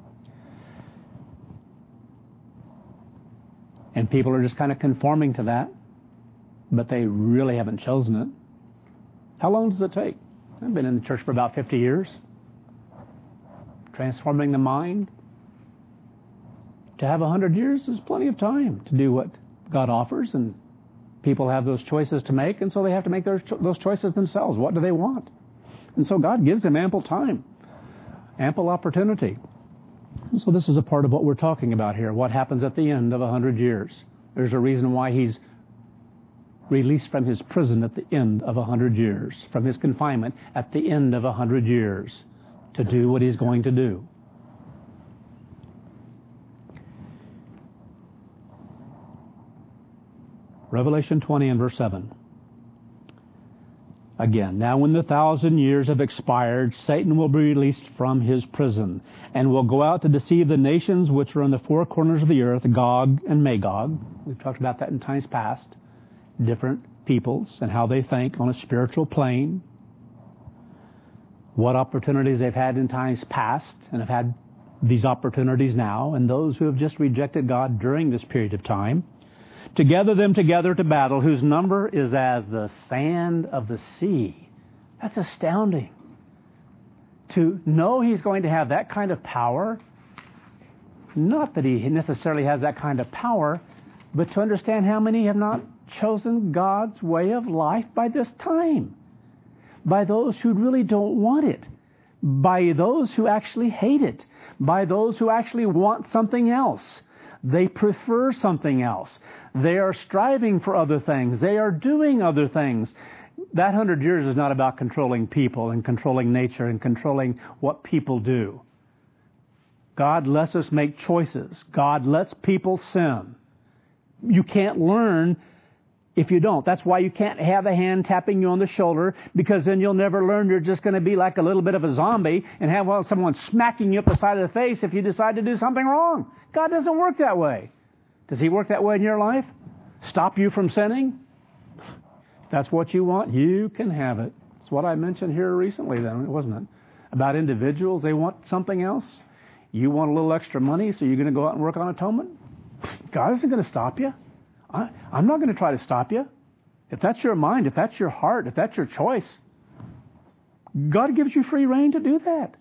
And people are just kind of conforming to that, but they really haven't chosen it. How long does it take? I've been in the church for about 50 years. Transforming the mind. To have 100 years is plenty of time to do what God offers, and people have those choices to make, and so they have to make those choices themselves. What do they want? And so God gives them ample time, ample opportunity. And so this is a part of what we're talking about here. What happens at the end of 100 years? There's a reason why he's released from his prison at the end of 100 years, from his confinement at the end of 100 years, to do what he's going to do. Revelation 20 and verse 7. Again, now when the 1,000 years have expired, Satan will be released from his prison and will go out to deceive the nations which are in the four corners of the earth, Gog and Magog. We've talked about that in times past. Different peoples and how they think on a spiritual plane. What opportunities they've had in times past and have had these opportunities now, and those who have just rejected God during this period of time. To gather them together to battle, whose number is as the sand of the sea. That's astounding. To know he's going to have that kind of power, not that he necessarily has that kind of power, but to understand how many have not chosen God's way of life by this time. By those who really don't want it. By those who actually hate it. By those who actually want something else. They prefer something else. They are striving for other things. They are doing other things. That 100 years is not about controlling people and controlling nature and controlling what people do. God lets us make choices. God lets people sin. You can't learn if you don't. That's why you can't have a hand tapping you on the shoulder, because then you'll never learn. You're just going to be like a little bit of a zombie and have someone smacking you up the side of the face if you decide to do something wrong. God doesn't work that way. Does He work that way in your life? Stop you from sinning? If that's what you want, you can have it. It's what I mentioned here recently then, wasn't it? About individuals, they want something else. You want a little extra money, so you're going to go out and work on atonement? God isn't going to stop you. I'm not going to try to stop you. If that's your mind, if that's your heart, if that's your choice, God gives you free rein to do that.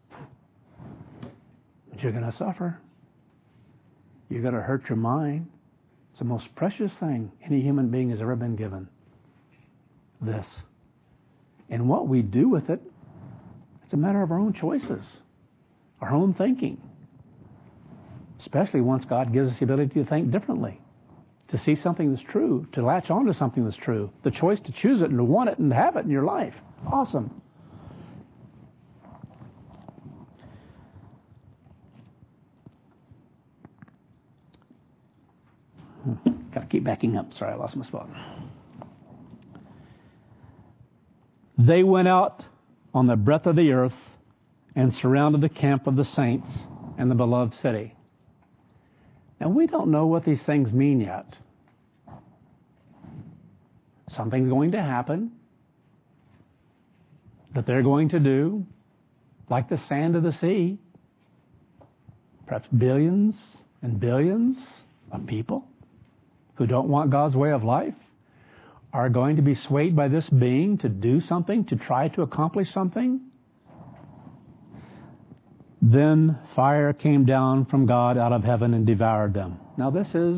But you're going to suffer. You're going to hurt your mind. It's the most precious thing any human being has ever been given. This. And what we do with it, it's a matter of our own choices, our own thinking. Especially once God gives us the ability to think differently. To see something that's true, to latch on to something that's true. The choice to choose it and to want it and to have it in your life. Awesome. Got to keep backing up. Sorry, I lost my spot. They went out on the breadth of the earth and surrounded the camp of the saints and the beloved city. Now, we don't know what these things mean yet. Something's going to happen that they're going to do, like the sand of the sea. Perhaps billions and billions of people who don't want God's way of life are going to be swayed by this being to do something, to try to accomplish something. Then fire came down from God out of heaven and devoured them. Now this is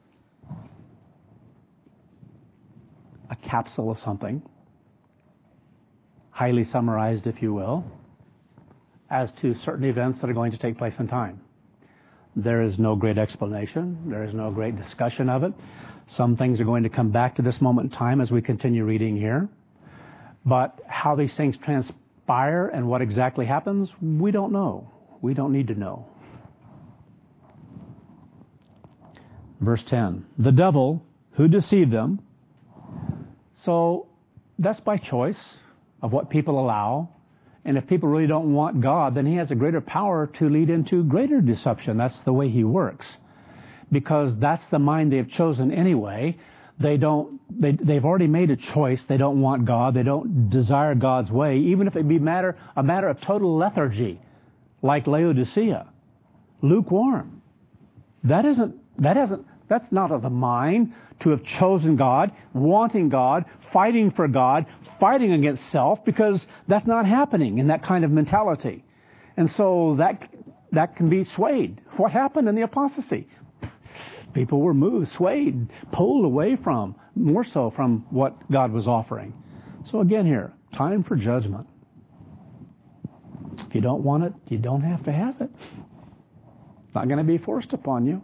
a capsule of something, highly summarized, if you will, as to certain events that are going to take place in time. There is no great explanation. There is no great discussion of it. Some things are going to come back to this moment in time as we continue reading here. But how these things transpire and what exactly happens, we don't know. We don't need to know. Verse 10. The devil who deceived them. So that's by choice of what people allow. And if people really don't want God, then He has a greater power to lead into greater deception. That's the way He works. Because that's the mind they've chosen anyway. They've already made a choice. They don't want God. They don't desire God's way, even if it be a matter of total lethargy, like Laodicea. Lukewarm. That's not of the mind to have chosen God, wanting God, fighting for God, fighting against self, because that's not happening in that kind of mentality. And so that can be swayed. What happened in the apostasy? People were moved, swayed, pulled away from, more so from what God was offering. So again here, time for judgment. If you don't want it, you don't have to have it. It's not going to be forced upon you.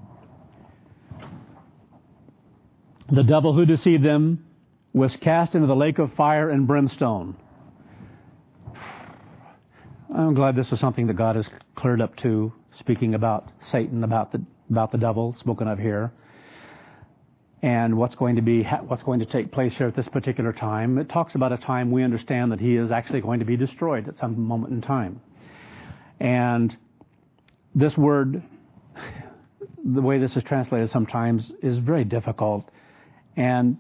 The devil who deceived them was cast into the lake of fire and brimstone. I'm glad this is something that God has cleared up too, speaking about Satan, about the devil spoken of here. and what's going to take place here at this particular time. It talks about a time we understand that he is actually going to be destroyed at some moment in time. And this word, the way this is translated sometimes, is very difficult. And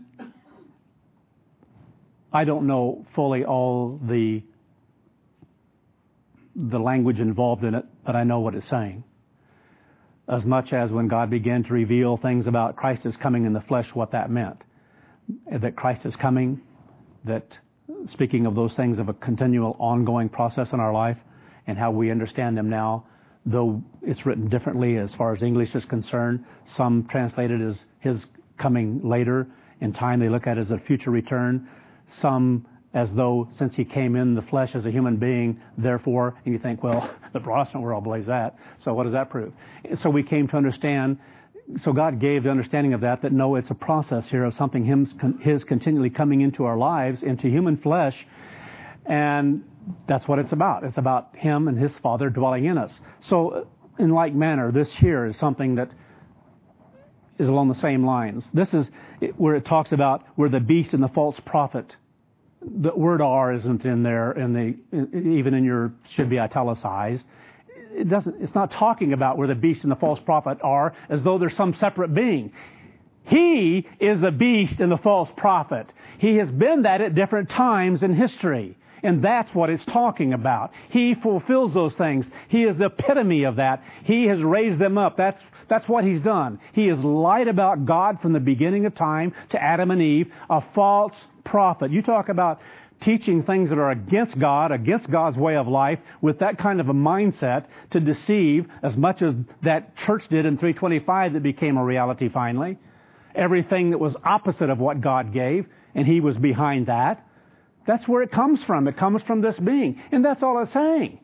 I don't know fully all the language involved in it, but I know what it's saying. As much as when God began to reveal things about Christ is coming in the flesh, what that meant. That Christ is coming, that speaking of those things of a continual ongoing process in our life and how we understand them now, though it's written differently as far as English is concerned. Some translate it as his coming later in time. They look at it as a future return. Some as though since he came in the flesh as a human being, therefore, and you think, well, the Protestant world believes that, so what does that prove? So we came to understand, so God gave the understanding of that no, it's a process here of something his continually coming into our lives, into human flesh, and that's what it's about. It's about him and his Father dwelling in us. So in like manner, this here is something that is along the same lines. This is where it talks about where the beast and the false prophet. The word "are" isn't in there, even in your should be italicized. It's not talking about where the beast and the false prophet are, as though there's some separate being. He is the beast and the false prophet. He has been that at different times in history, and that's what it's talking about. He fulfills those things. He is the epitome of that. He has raised them up. That's what he's done. He has lied about God from the beginning of time to Adam and Eve, a false prophet. You talk about teaching things that are against God, against God's way of life, with that kind of a mindset to deceive, as much as that church did in 325 that became a reality finally. Everything that was opposite of what God gave, and he was behind that. That's where it comes from. It comes from this being. And that's all it's saying.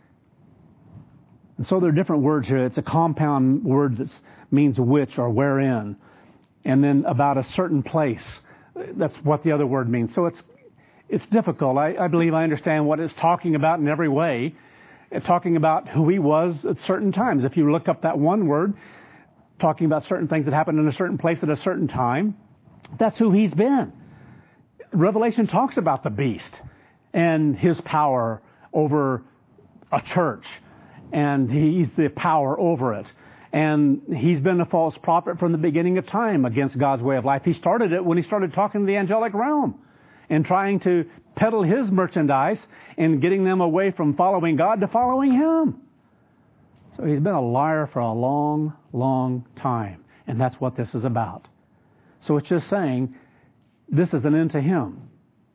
And so there are different words here. It's a compound word that means which or wherein. And then about a certain place. That's what the other word means. So it's difficult. I believe I understand what it's talking about in every way. It's talking about who he was at certain times. If you look up that one word, talking about certain things that happened in a certain place at a certain time, that's who he's been. Revelation talks about the beast and his power over a church. And he's the power over it. And he's been a false prophet from the beginning of time against God's way of life. He started it when he started talking to the angelic realm and trying to peddle his merchandise and getting them away from following God to following him. So he's been a liar for a long, long time. And that's what this is about. So it's just saying this is an end to him.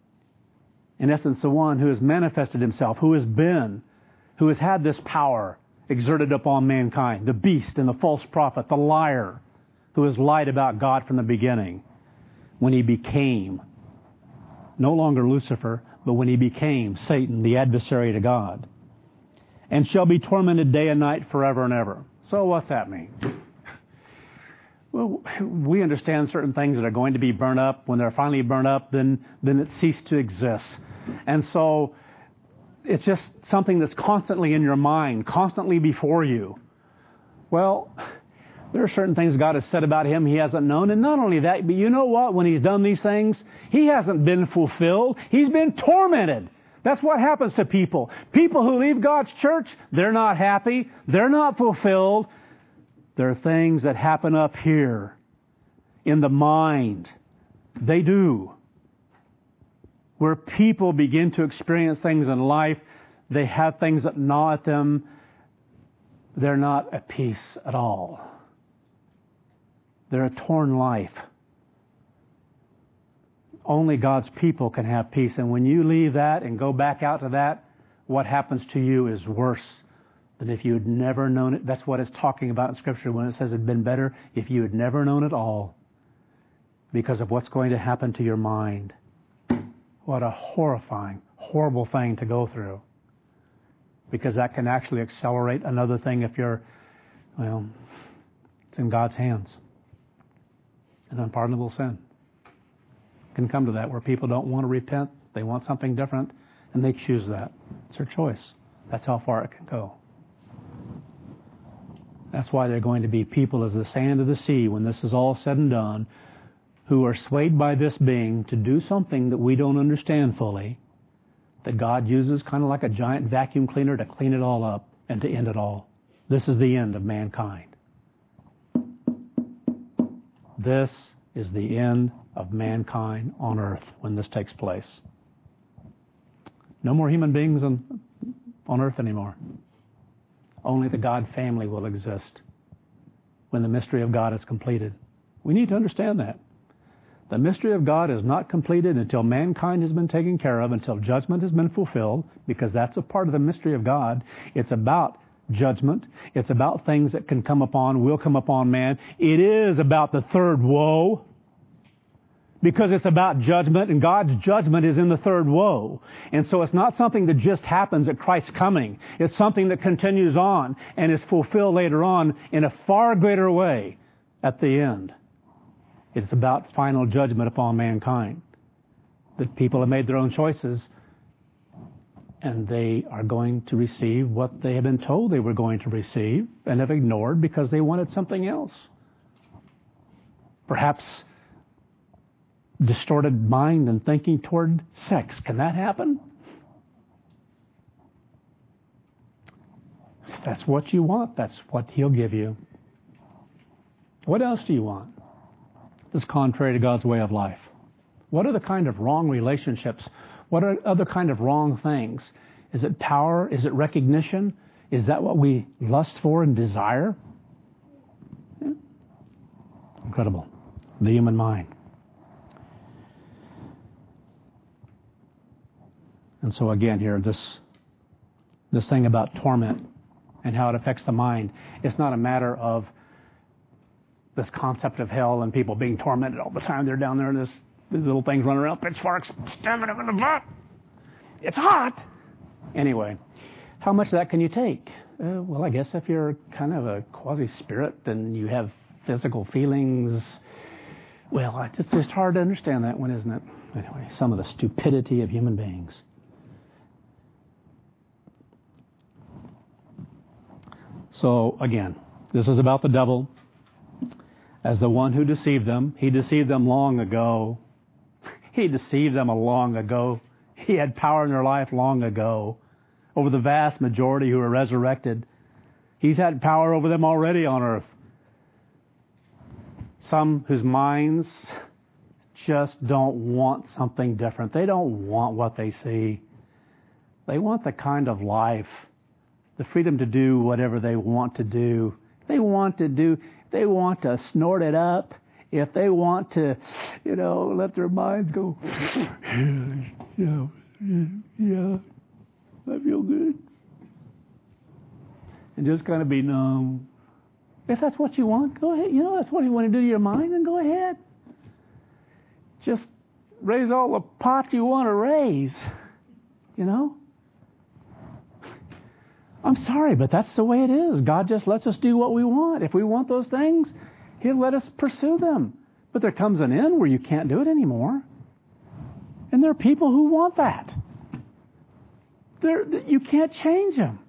In essence, the one who has manifested himself, who has had this power exerted upon mankind, the beast and the false prophet, the liar, who has lied about God from the beginning, when he became no longer Lucifer, but when he became Satan, the adversary to God, and shall be tormented day and night forever and ever. So what's that mean? Well, we understand certain things that are going to be burned up. When they're finally burned up, then it ceased to exist. And so it's just something that's constantly in your mind, constantly before you. Well, there are certain things God has said about him he hasn't known. And not only that, but you know what? When he's done these things, he hasn't been fulfilled. He's been tormented. That's what happens to people. People who leave God's church, they're not happy. They're not fulfilled. There are things that happen up here in the mind. They do. Where people begin to experience things in life, they have things that gnaw at them. They're not at peace at all. They're a torn life. Only God's people can have peace. And when you leave that and go back out to that, what happens to you is worse than if you had never known it. That's what it's talking about in Scripture when it says it'd been better if you had never known it all, because of what's going to happen to your mind. What a horrifying, horrible thing to go through. Because that can actually accelerate another thing if you're, it's in God's hands. An unpardonable sin. Can come to that where people don't want to repent. They want something different, and they choose that. It's their choice. That's how far it can go. That's why they're going to be people as the sand of the sea when this is all said and done, who are swayed by this being to do something that we don't understand fully, that God uses kind of like a giant vacuum cleaner to clean it all up and to end it all. This is the end of mankind. This is the end of mankind on earth when this takes place. No more human beings on earth anymore. Only the God family will exist when the mystery of God is completed. We need to understand that. The mystery of God is not completed until mankind has been taken care of, until judgment has been fulfilled, because that's a part of the mystery of God. It's about judgment. It's about things that can come upon, will come upon man. It is about the third woe, because it's about judgment, and God's judgment is in the third woe. And so it's not something that just happens at Christ's coming. It's something that continues on and is fulfilled later on in a far greater way at the end. It's about final judgment upon mankind. That people have made their own choices, and they are going to receive what they have been told they were going to receive and have ignored because they wanted something else. Perhaps distorted mind and thinking toward sex. Can that happen? If that's what you want, that's what He'll give you. What else do you want? That's contrary to God's way of life. What are the kind of wrong relationships? What are other kind of wrong things? Is it power? Is it recognition? Is that what we lust for and desire? Yeah. Incredible. The human mind. And so again here, this thing about torment and how it affects the mind, it's not a matter of this concept of hell and people being tormented all the time. They're down there and these little things running around, pitchforks, stabbing them in the butt. It's hot. Anyway, how much of that can you take? Well, I guess if you're kind of a quasi-spirit and you have physical feelings, well, it's just hard to understand that one, isn't it? Anyway, some of the stupidity of human beings. So, again, this is about the devil as the one who deceived them. He deceived them long ago. He deceived them long ago. He had power in their life long ago over the vast majority who are resurrected. He's had power over them already on earth. Some whose minds just don't want something different. They don't want what they see. They want the kind of life, the freedom to do whatever they want to do. They want to snort it up. If they want to, let their minds go, yeah, I feel good. And just kind of be numb. If that's what you want, go ahead. That's what you want to do to your mind, then go ahead. Just raise all the pots you want to raise, I'm sorry, but that's the way it is. God just lets us do what we want. If we want those things, He'll let us pursue them. But there comes an end where you can't do it anymore. And there are people who want that. You can't change them.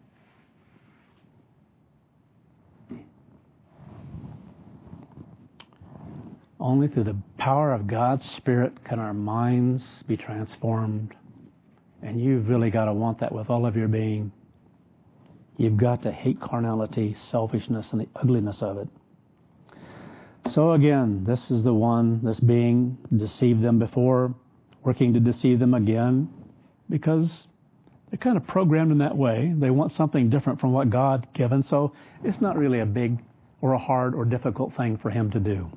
Only through the power of God's Spirit can our minds be transformed. And you've really got to want that with all of your being. You've got to hate carnality, selfishness, and the ugliness of it. So again, this is the one, this being deceived them before, working to deceive them again, because they're kind of programmed in that way. They want something different from what God given, so it's not really a big or a hard or difficult thing for Him to do.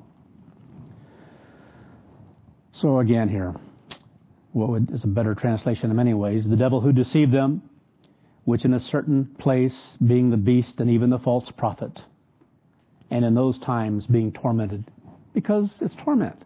So again here, is a better translation in many ways. The devil who deceived them, which in a certain place being the beast and even the false prophet, and in those times being tormented, because it's torment.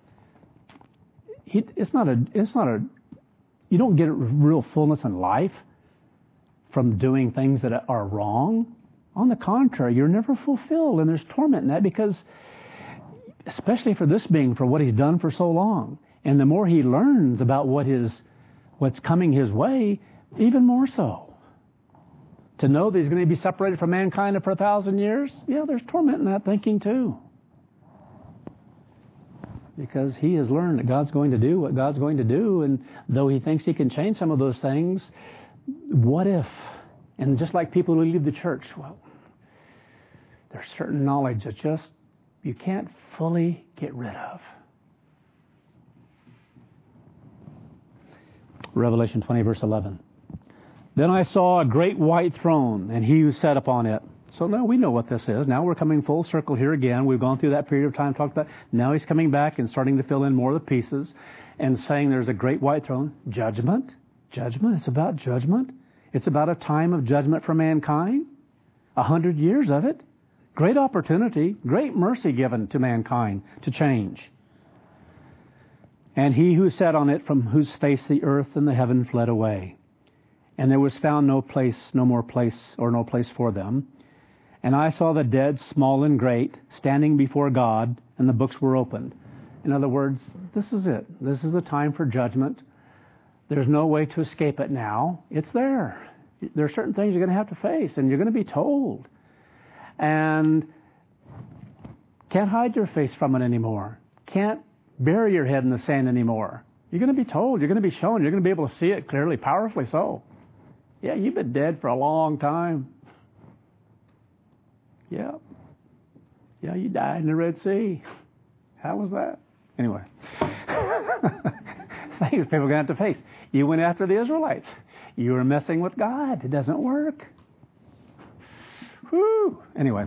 It's not a. You don't get a real fullness in life from doing things that are wrong. On the contrary, you're never fulfilled, and there's torment in that because, especially for this being, for what he's done for so long, and the more he learns about what's coming his way, even more so. To know that he's going to be separated from mankind for 1,000 years, yeah, there's torment in that thinking too. because he has learned that God's going to do what God's going to do. And though he thinks he can change some of those things, what if? And just like people who leave the church, well, there's certain knowledge that just you can't fully get rid of. Revelation 20, verse 11. Then I saw a great white throne, and he who sat upon it. So now we know what this is. Now we're coming full circle here again. We've gone through that period of time, talked about. Now he's coming back and starting to fill in more of the pieces and saying there's a great white throne. Judgment. Judgment. It's about judgment. It's about a time of judgment for mankind. 100 years of it. Great opportunity, great mercy given to mankind to change. And he who sat on it, from whose face the earth and the heaven fled away. And there was found no more place for them. And I saw the dead, small and great, standing before God, and the books were opened. In other words, this is it. This is the time for judgment. There's no way to escape it now. It's there. There are certain things you're going to have to face, and you're going to be told. And can't hide your face from it anymore. Can't bury your head in the sand anymore. You're going to be told. You're going to be shown. You're going to be able to see it clearly, powerfully so. Yeah, you've been dead for a long time. Yeah. Yeah, you died in the Red Sea. How was that? Anyway. Things people are going to have to face. You went after the Israelites. You were messing with God. It doesn't work. Whew. Anyway.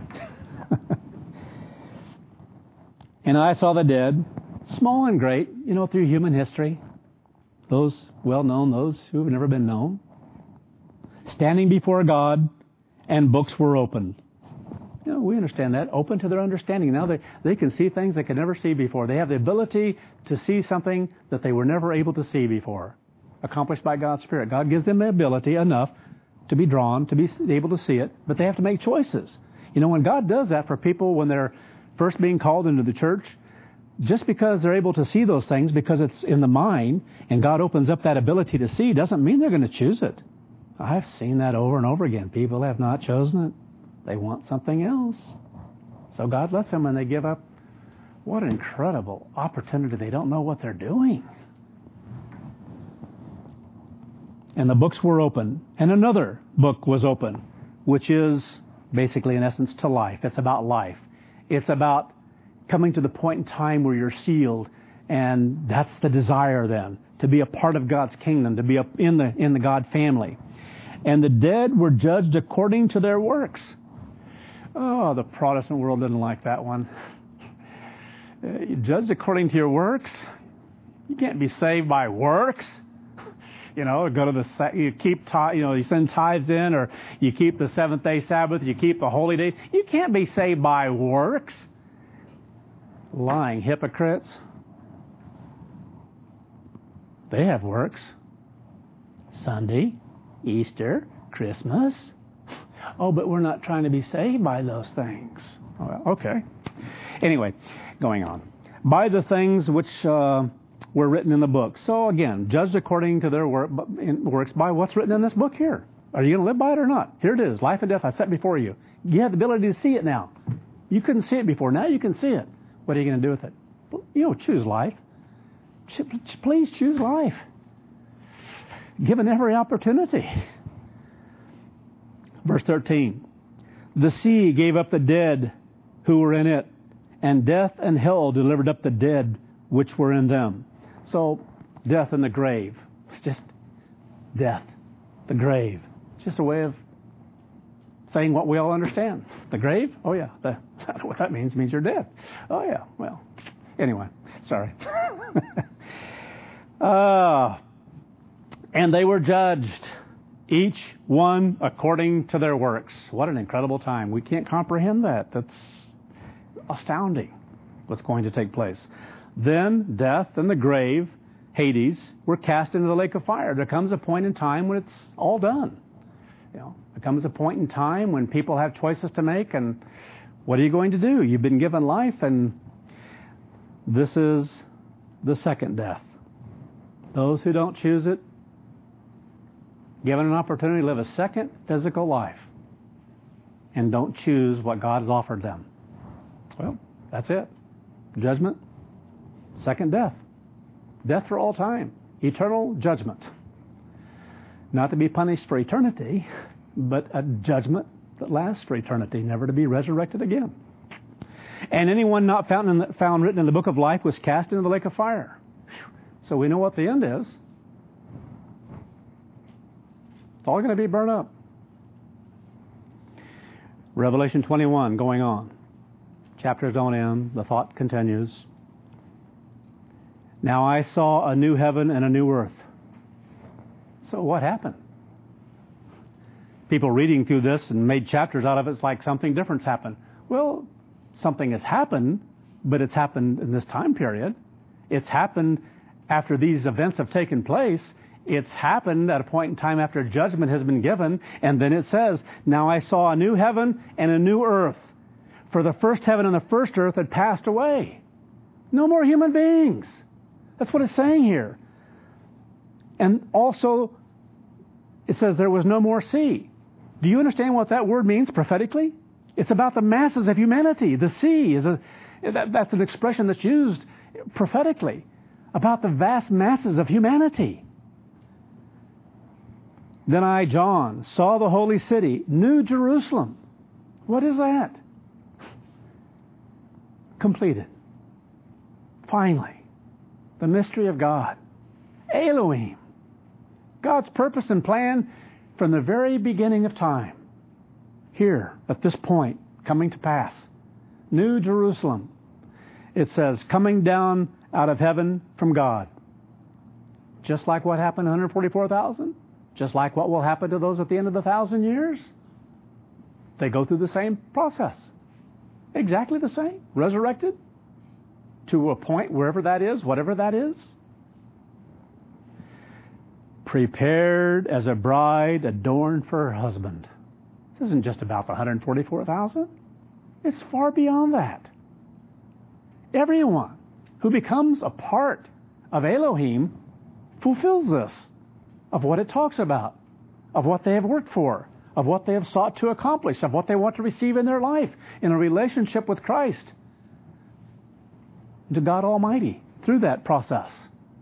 And I saw the dead, small and great, through human history. Those well-known, those who have never been known. Standing before God, and books were opened. We understand that. Open to their understanding. Now they can see things they could never see before. They have the ability to see something that they were never able to see before. Accomplished by God's Spirit. God gives them the ability enough to be drawn, to be able to see it, but they have to make choices. When God does that for people when they're first being called into the church, just because they're able to see those things, because it's in the mind, and God opens up that ability to see, doesn't mean they're going to choose it. I've seen that over and over again. People have not chosen it. They want something else. So God lets them and they give up. What an incredible opportunity. They don't know what they're doing. And the books were open. And another book was open, which is basically, in essence, to life. It's about life. It's about coming to the point in time where you're sealed. And that's the desire then, to be a part of God's kingdom, to be in the God family. And the dead were judged according to their works. Oh, the Protestant world didn't like that one. You judged according to your works? You can't be saved by works. Go to you keep, you send tithes in, or you keep the seventh-day Sabbath, you keep the holy days. You can't be saved by works. Lying hypocrites. They have works. Sunday, Easter, Christmas. Oh, but we're not trying to be saved by those things. Well, okay. Anyway, going on. By the things which were written in the book. So again, judged according to their works by what's written in this book here. Are you going to live by it or not? Here it is. Life and death I set before you. You have the ability to see it now. You couldn't see it before. Now you can see it. What are you going to do with it? Choose life. Please choose life. Given every opportunity. Verse 13. The sea gave up the dead who were in it, and death and hell delivered up the dead which were in them. So, death and the grave. It's just death. The grave. It's just a way of saying what we all understand. The grave? Oh yeah. What that means you're dead. Oh yeah. Well, anyway. Sorry. And they were judged, each one according to their works. What an incredible time. We can't comprehend that. That's astounding what's going to take place. Then death and the grave, Hades, were cast into the lake of fire. There comes a point in time when it's all done. There comes a point in time when people have choices to make, and what are you going to do? You've been given life, and this is the second death. Those who don't choose it, given an opportunity to live a second physical life, and don't choose what God has offered them. Well, that's it. Judgment. Second death. Death for all time. Eternal judgment. Not to be punished for eternity, but a judgment that lasts for eternity, never to be resurrected again. And anyone not found written in the book of life was cast into the lake of fire. So we know what the end is. It's all going to be burned up. Revelation 21 going on. Chapters don't end. The thought continues. Now I saw a new heaven and a new earth. So what happened? People reading through this and made chapters out of it, it's like something different's happened. Well, something has happened, but it's happened in this time period. It's happened after these events have taken place. It's happened at a point in time after judgment has been given. And then it says, now I saw a new heaven and a new earth. For the first heaven and the first earth had passed away. No more human beings. That's what it's saying here. And also, it says there was no more sea. Do you understand what that word means prophetically? It's about the masses of humanity. The sea that's an expression that's used prophetically about the vast masses of humanity. Then I, John, saw the holy city, New Jerusalem. What is that? Completed. Finally, the mystery of God. Elohim. God's purpose and plan from the very beginning of time. Here, at this point, coming to pass. New Jerusalem. It says, coming down out of heaven from God. Just like what happened to 144,000? Just like what will happen to those at the end of the 1,000 years? They go through the same process. Exactly the same. Resurrected to a point wherever that is, whatever that is. Prepared as a bride adorned for her husband. This isn't just about the 144,000. It's far beyond that. Everyone who becomes a part of Elohim fulfills this, of what it talks about, of what they have worked for, of what they have sought to accomplish, of what they want to receive in their life, in a relationship with Christ, to God Almighty, through that process.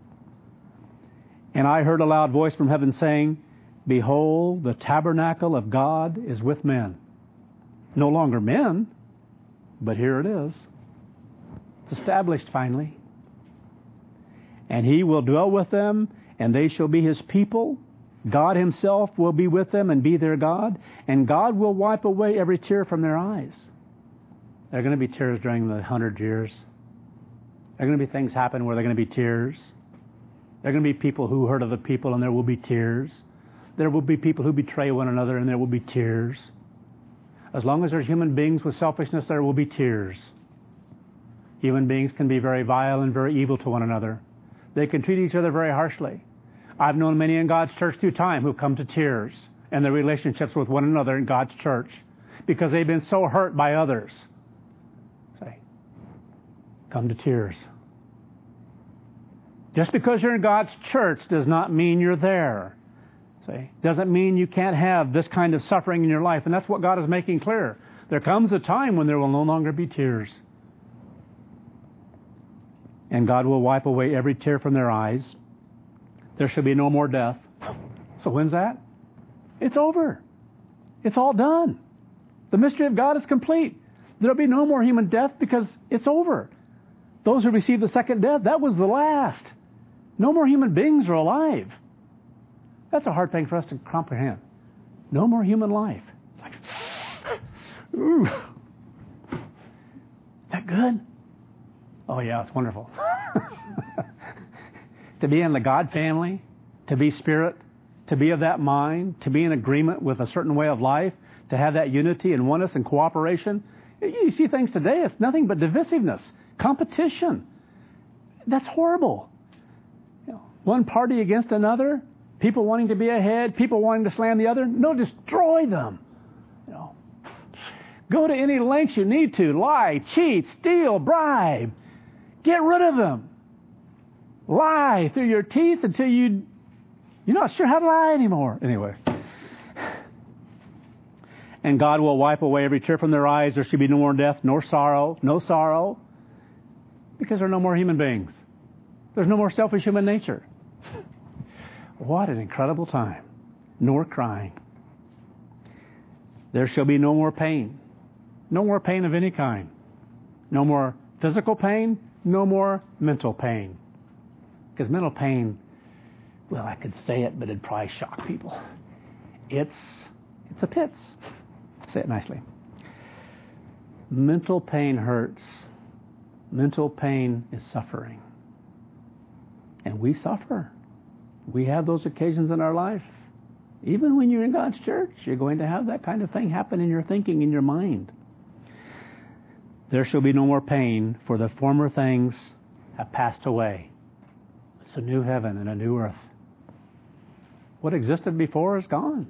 And I heard a loud voice from heaven saying, behold, the tabernacle of God is with men. No longer men, but here it is. It's established finally. And he will dwell with them, and they shall be his people. God himself will be with them and be their God. And God will wipe away every tear from their eyes. There are going to be tears during the 100 years. There are going to be things happen where there are going to be tears. There are going to be people who hurt other people, and there will be tears. There will be people who betray one another, and there will be tears. As long as there's human beings with selfishness, there will be tears. Human beings can be very vile and very evil to one another. They can treat each other very harshly. I've known many in God's church through time who come to tears in their relationships with one another in God's church because they've been so hurt by others. Say, come to tears. Just because you're in God's church does not mean you're there. See, doesn't mean you can't have this kind of suffering in your life. And that's what God is making clear. There comes a time when there will no longer be tears. And God will wipe away every tear from their eyes. There shall be no more death. So when's that? It's over. It's all done. The mystery of God is complete. There'll be no more human death because it's over. Those who receive the second death, that was the last. No more human beings are alive. That's a hard thing for us to comprehend. No more human life. It's like, ooh. Is that good? Oh yeah, it's wonderful. To be in the God family, to be spirit, to be of that mind, to be in agreement with a certain way of life, to have that unity and oneness and cooperation. You see things today, it's nothing but divisiveness, competition. That's horrible. One party against another, people wanting to be ahead, people wanting to slam the other. No, destroy them. Go to any lengths you need to. Lie, cheat, steal, bribe. Get rid of them. Lie through your teeth until you're not sure how to lie anymore. Anyway. And God will wipe away every tear from their eyes. There should be no more death, nor sorrow, no sorrow. Because there are no more human beings. There's no more selfish human nature. What an incredible time. Nor crying. There shall be no more pain. No more pain of any kind. No more physical pain. No more mental pain. Because mental pain, well, I could say it, but it'd probably shock people. It's a pits. Say it nicely. Mental pain hurts. Mental pain is suffering. And we suffer. We have those occasions in our life. Even when you're in God's church, you're going to have that kind of thing happen in your thinking, in your mind. There shall be no more pain, for the former things have passed away. It's a new heaven and a new earth. What existed before is gone.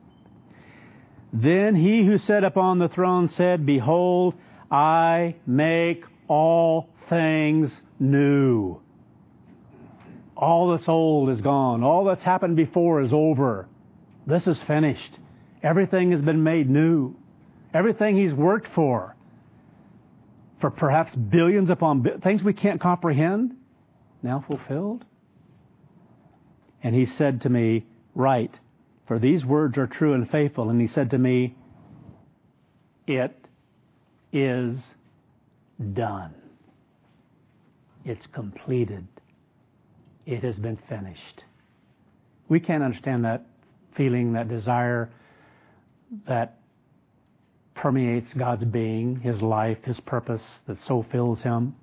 Then he who sat upon the throne said, Behold, I make all things new. All that's old is gone. All that's happened before is over. This is finished. Everything has been made new. Everything he's worked for perhaps billions upon things we can't comprehend, now fulfilled. And he said to me, Write, for these words are true and faithful. And he said to me, It is done. It's completed. It has been finished. We can't understand that feeling, that desire that permeates God's being, His life, His purpose that so fills Him.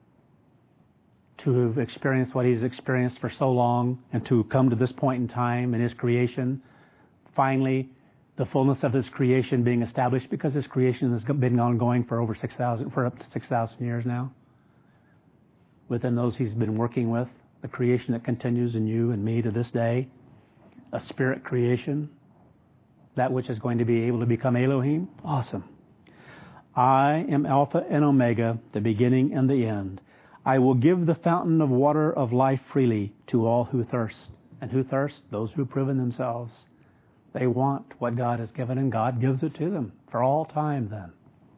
To have experienced what He's experienced for so long and to come to this point in time in His creation, finally the fullness of His creation being established, because His creation has been ongoing for up to 6,000 years now. Within those He's been working with, the creation that continues in you and me to this day, a spirit creation, that which is going to be able to become Elohim. Awesome. I am Alpha and Omega, the beginning and the end. I will give the fountain of water of life freely to all who thirst. And who thirst? Those who have proven themselves. They want what God has given, and God gives it to them for all time then.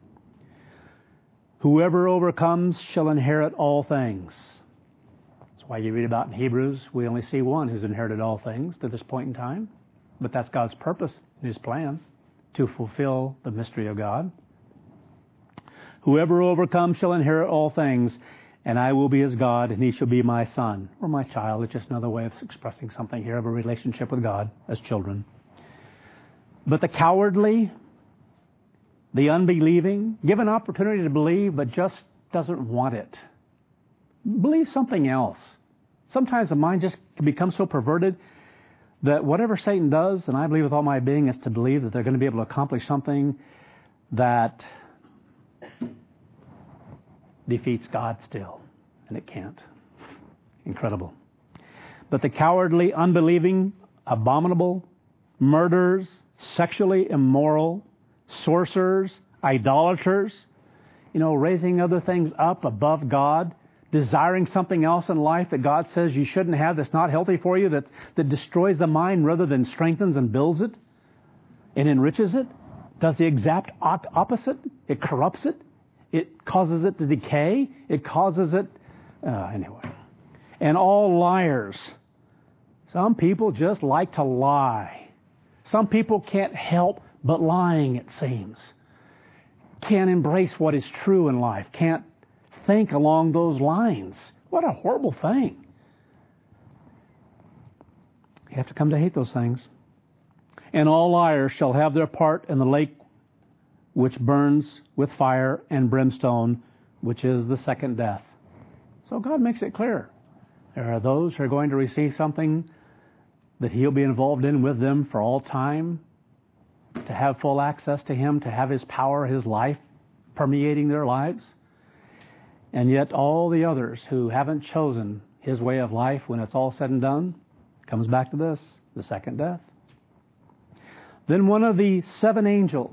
Whoever overcomes shall inherit all things. That's why you read about in Hebrews, we only see one who's inherited all things to this point in time. But that's God's purpose, His plan, to fulfill the mystery of God. Whoever overcomes shall inherit all things, and I will be his God, and he shall be my son, or my child. It's just another way of expressing something here of a relationship with God as children. But the cowardly, the unbelieving, given opportunity to believe, but just doesn't want it. Believe something else. Sometimes the mind just can become so perverted that whatever Satan does, and I believe with all my being, is to believe that they're going to be able to accomplish something that defeats God still. And it can't. Incredible. But the cowardly, unbelieving, abominable, murderers, sexually immoral, sorcerers, idolaters, raising other things up above God, desiring something else in life that God says you shouldn't have, that's not healthy for you, that destroys the mind rather than strengthens and builds it and enriches it, does the exact opposite. It corrupts it. It causes it to decay. It causes it... anyway. And all liars. Some people just like to lie. Some people can't help but lying, it seems. Can't embrace what is true in life. Can't think along those lines. What a horrible thing. You have to come to hate those things. And all liars shall have their part in the lake which burns with fire and brimstone, which is the second death. So God makes it clear. There are those who are going to receive something that He'll be involved in with them for all time, to have full access to Him, to have His power, His life permeating their lives. And yet all the others who haven't chosen His way of life, when it's all said and done, comes back to this, the second death. Then one of the 7 angels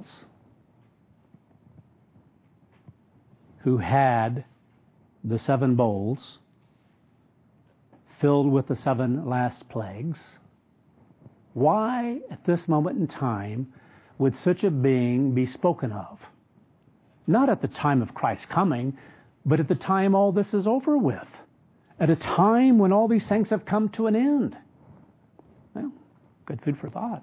who had the 7 bowls filled with the 7 last plagues, why at this moment in time would such a being be spoken of? Not at the time of Christ's coming, but at the time all this is over with. at a time when all these things have come to an end. Well, good food for thought.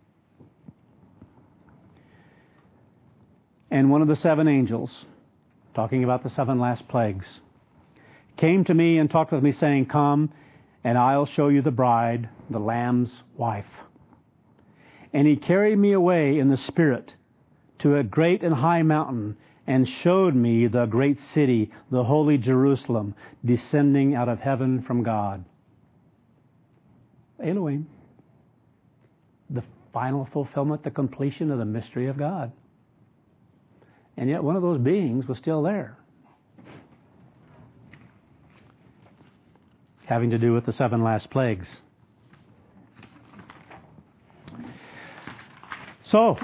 And one of the 7 angels, talking about the 7 last plagues, came to me and talked with me, saying, "Come, and I'll show you the bride, the Lamb's wife." And he carried me away in the Spirit to a great and high mountain, and showed me the great city, the holy Jerusalem, descending out of heaven from God. Elohim. The final fulfillment, the completion of the mystery of God. And yet one of those beings was still there. Having to do with the 7 last plagues. So,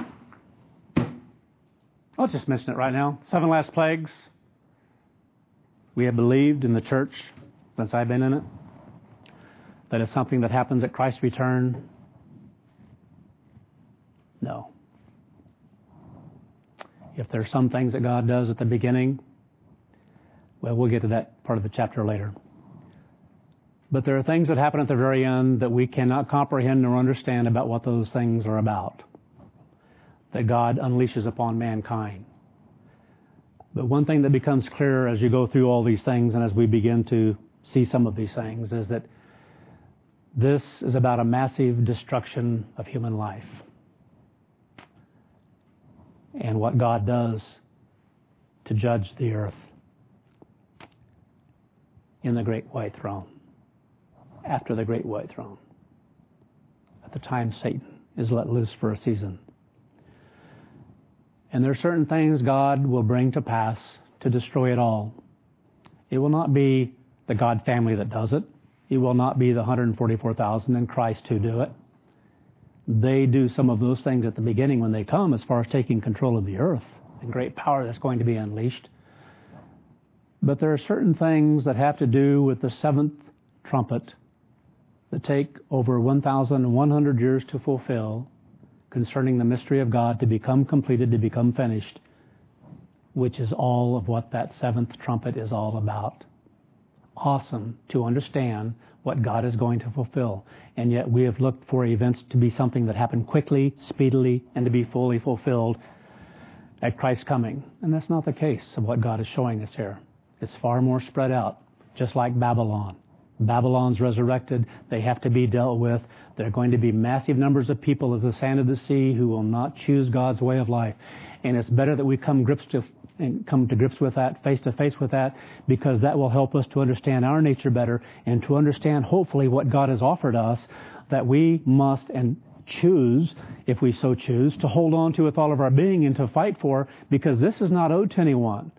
I'll just mention it right now. 7 last plagues. We have believed in the church, since I've been in it, that it's something that happens at Christ's return. No. If there are some things that God does at the beginning, well, we'll get to that part of the chapter later. But there are things that happen at the very end that we cannot comprehend nor understand about what those things are about, that God unleashes upon mankind. But one thing that becomes clear as you go through all these things and as we begin to see some of these things is that this is about a massive destruction of human life. And what God does to judge the earth in the great white throne, after the great white throne, at the time Satan is let loose for a season. And there are certain things God will bring to pass to destroy it all. It will not be the God family that does it. It will not be the 144,000 in Christ who do it. They do some of those things at the beginning when they come, as far as taking control of the earth and great power that's going to be unleashed. But there are certain things that have to do with the 7th trumpet that take over 1,100 years to fulfill, concerning the mystery of God to become completed, to become finished, which is all of what that 7th trumpet is all about. Awesome to understand what God is going to fulfill. And yet we have looked for events to be something that happen quickly, speedily, and to be fully fulfilled at Christ's coming. And that's not the case of what God is showing us here. It's far more spread out, just like Babylon. Babylon's resurrected. They have to be dealt with. There are going to be massive numbers of people as the sand of the sea who will not choose God's way of life. And it's better that we come to grips with that, face to face with that, because that will help us to understand our nature better and to understand, hopefully, what God has offered us, that we must and choose, if we so choose, to hold on to with all of our being and to fight for, because this is not owed to anyone.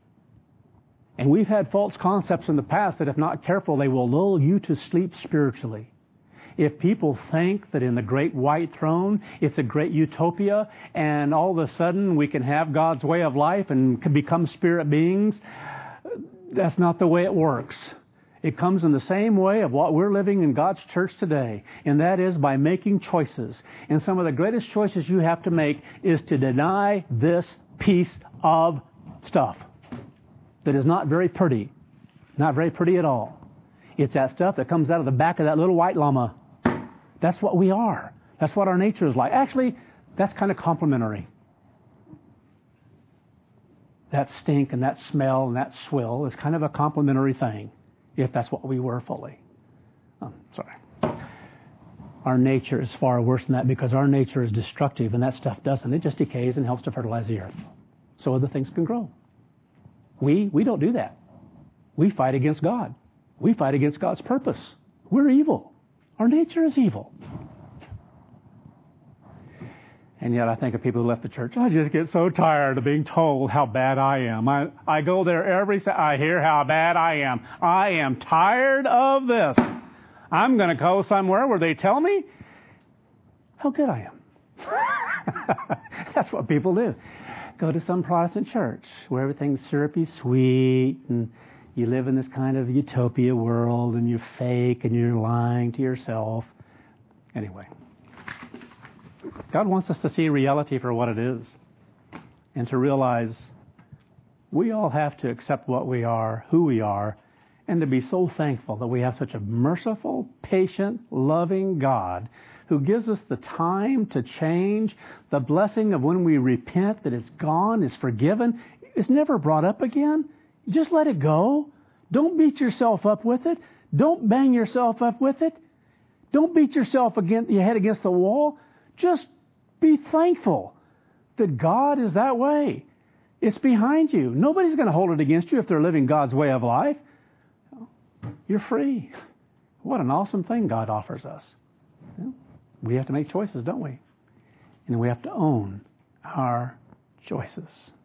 And we've had false concepts in the past that, if not careful, they will lull you to sleep spiritually. If people think that in the great white throne, it's a great utopia, and all of a sudden we can have God's way of life and can become spirit beings, that's not the way it works. It comes in the same way of what we're living in God's church today, and that is by making choices. And some of the greatest choices you have to make is to deny this piece of stuff that is not very pretty. Not very pretty at all. It's that stuff that comes out of the back of that little white llama. That's what we are. That's what our nature is like. Actually, that's kind of complimentary. That stink and that smell and that swill is kind of a complimentary thing, if that's what we were fully. Our nature is far worse than that, because our nature is destructive, and that stuff doesn't. It just decays and helps to fertilize the earth so other things can grow. We don't do that. We fight against God. We fight against God's purpose. We're evil. Our nature is evil. And yet I think of people who left the church. I just get so tired of being told how bad I am. I go there I hear how bad I am. I am tired of this. I'm going to go somewhere where they tell me how good I am. That's what people do. Go to some Protestant church where everything's syrupy sweet, and you live in this kind of utopia world, and you're fake and you're lying to yourself. Anyway, God wants us to see reality for what it is and to realize we all have to accept what we are, who we are, and to be so thankful that we have such a merciful, patient, loving God who gives us the time to change, the blessing of when we repent, that it's gone, it's forgiven, it's never brought up again. Just let it go. Don't beat yourself up with it. Don't bang yourself up with it. Don't beat yourself against your head against the wall. Just be thankful that God is that way. It's behind you. Nobody's going to hold it against you if they're living God's way of life. You're free. What an awesome thing God offers us. We have to make choices, don't we? And we have to own our choices.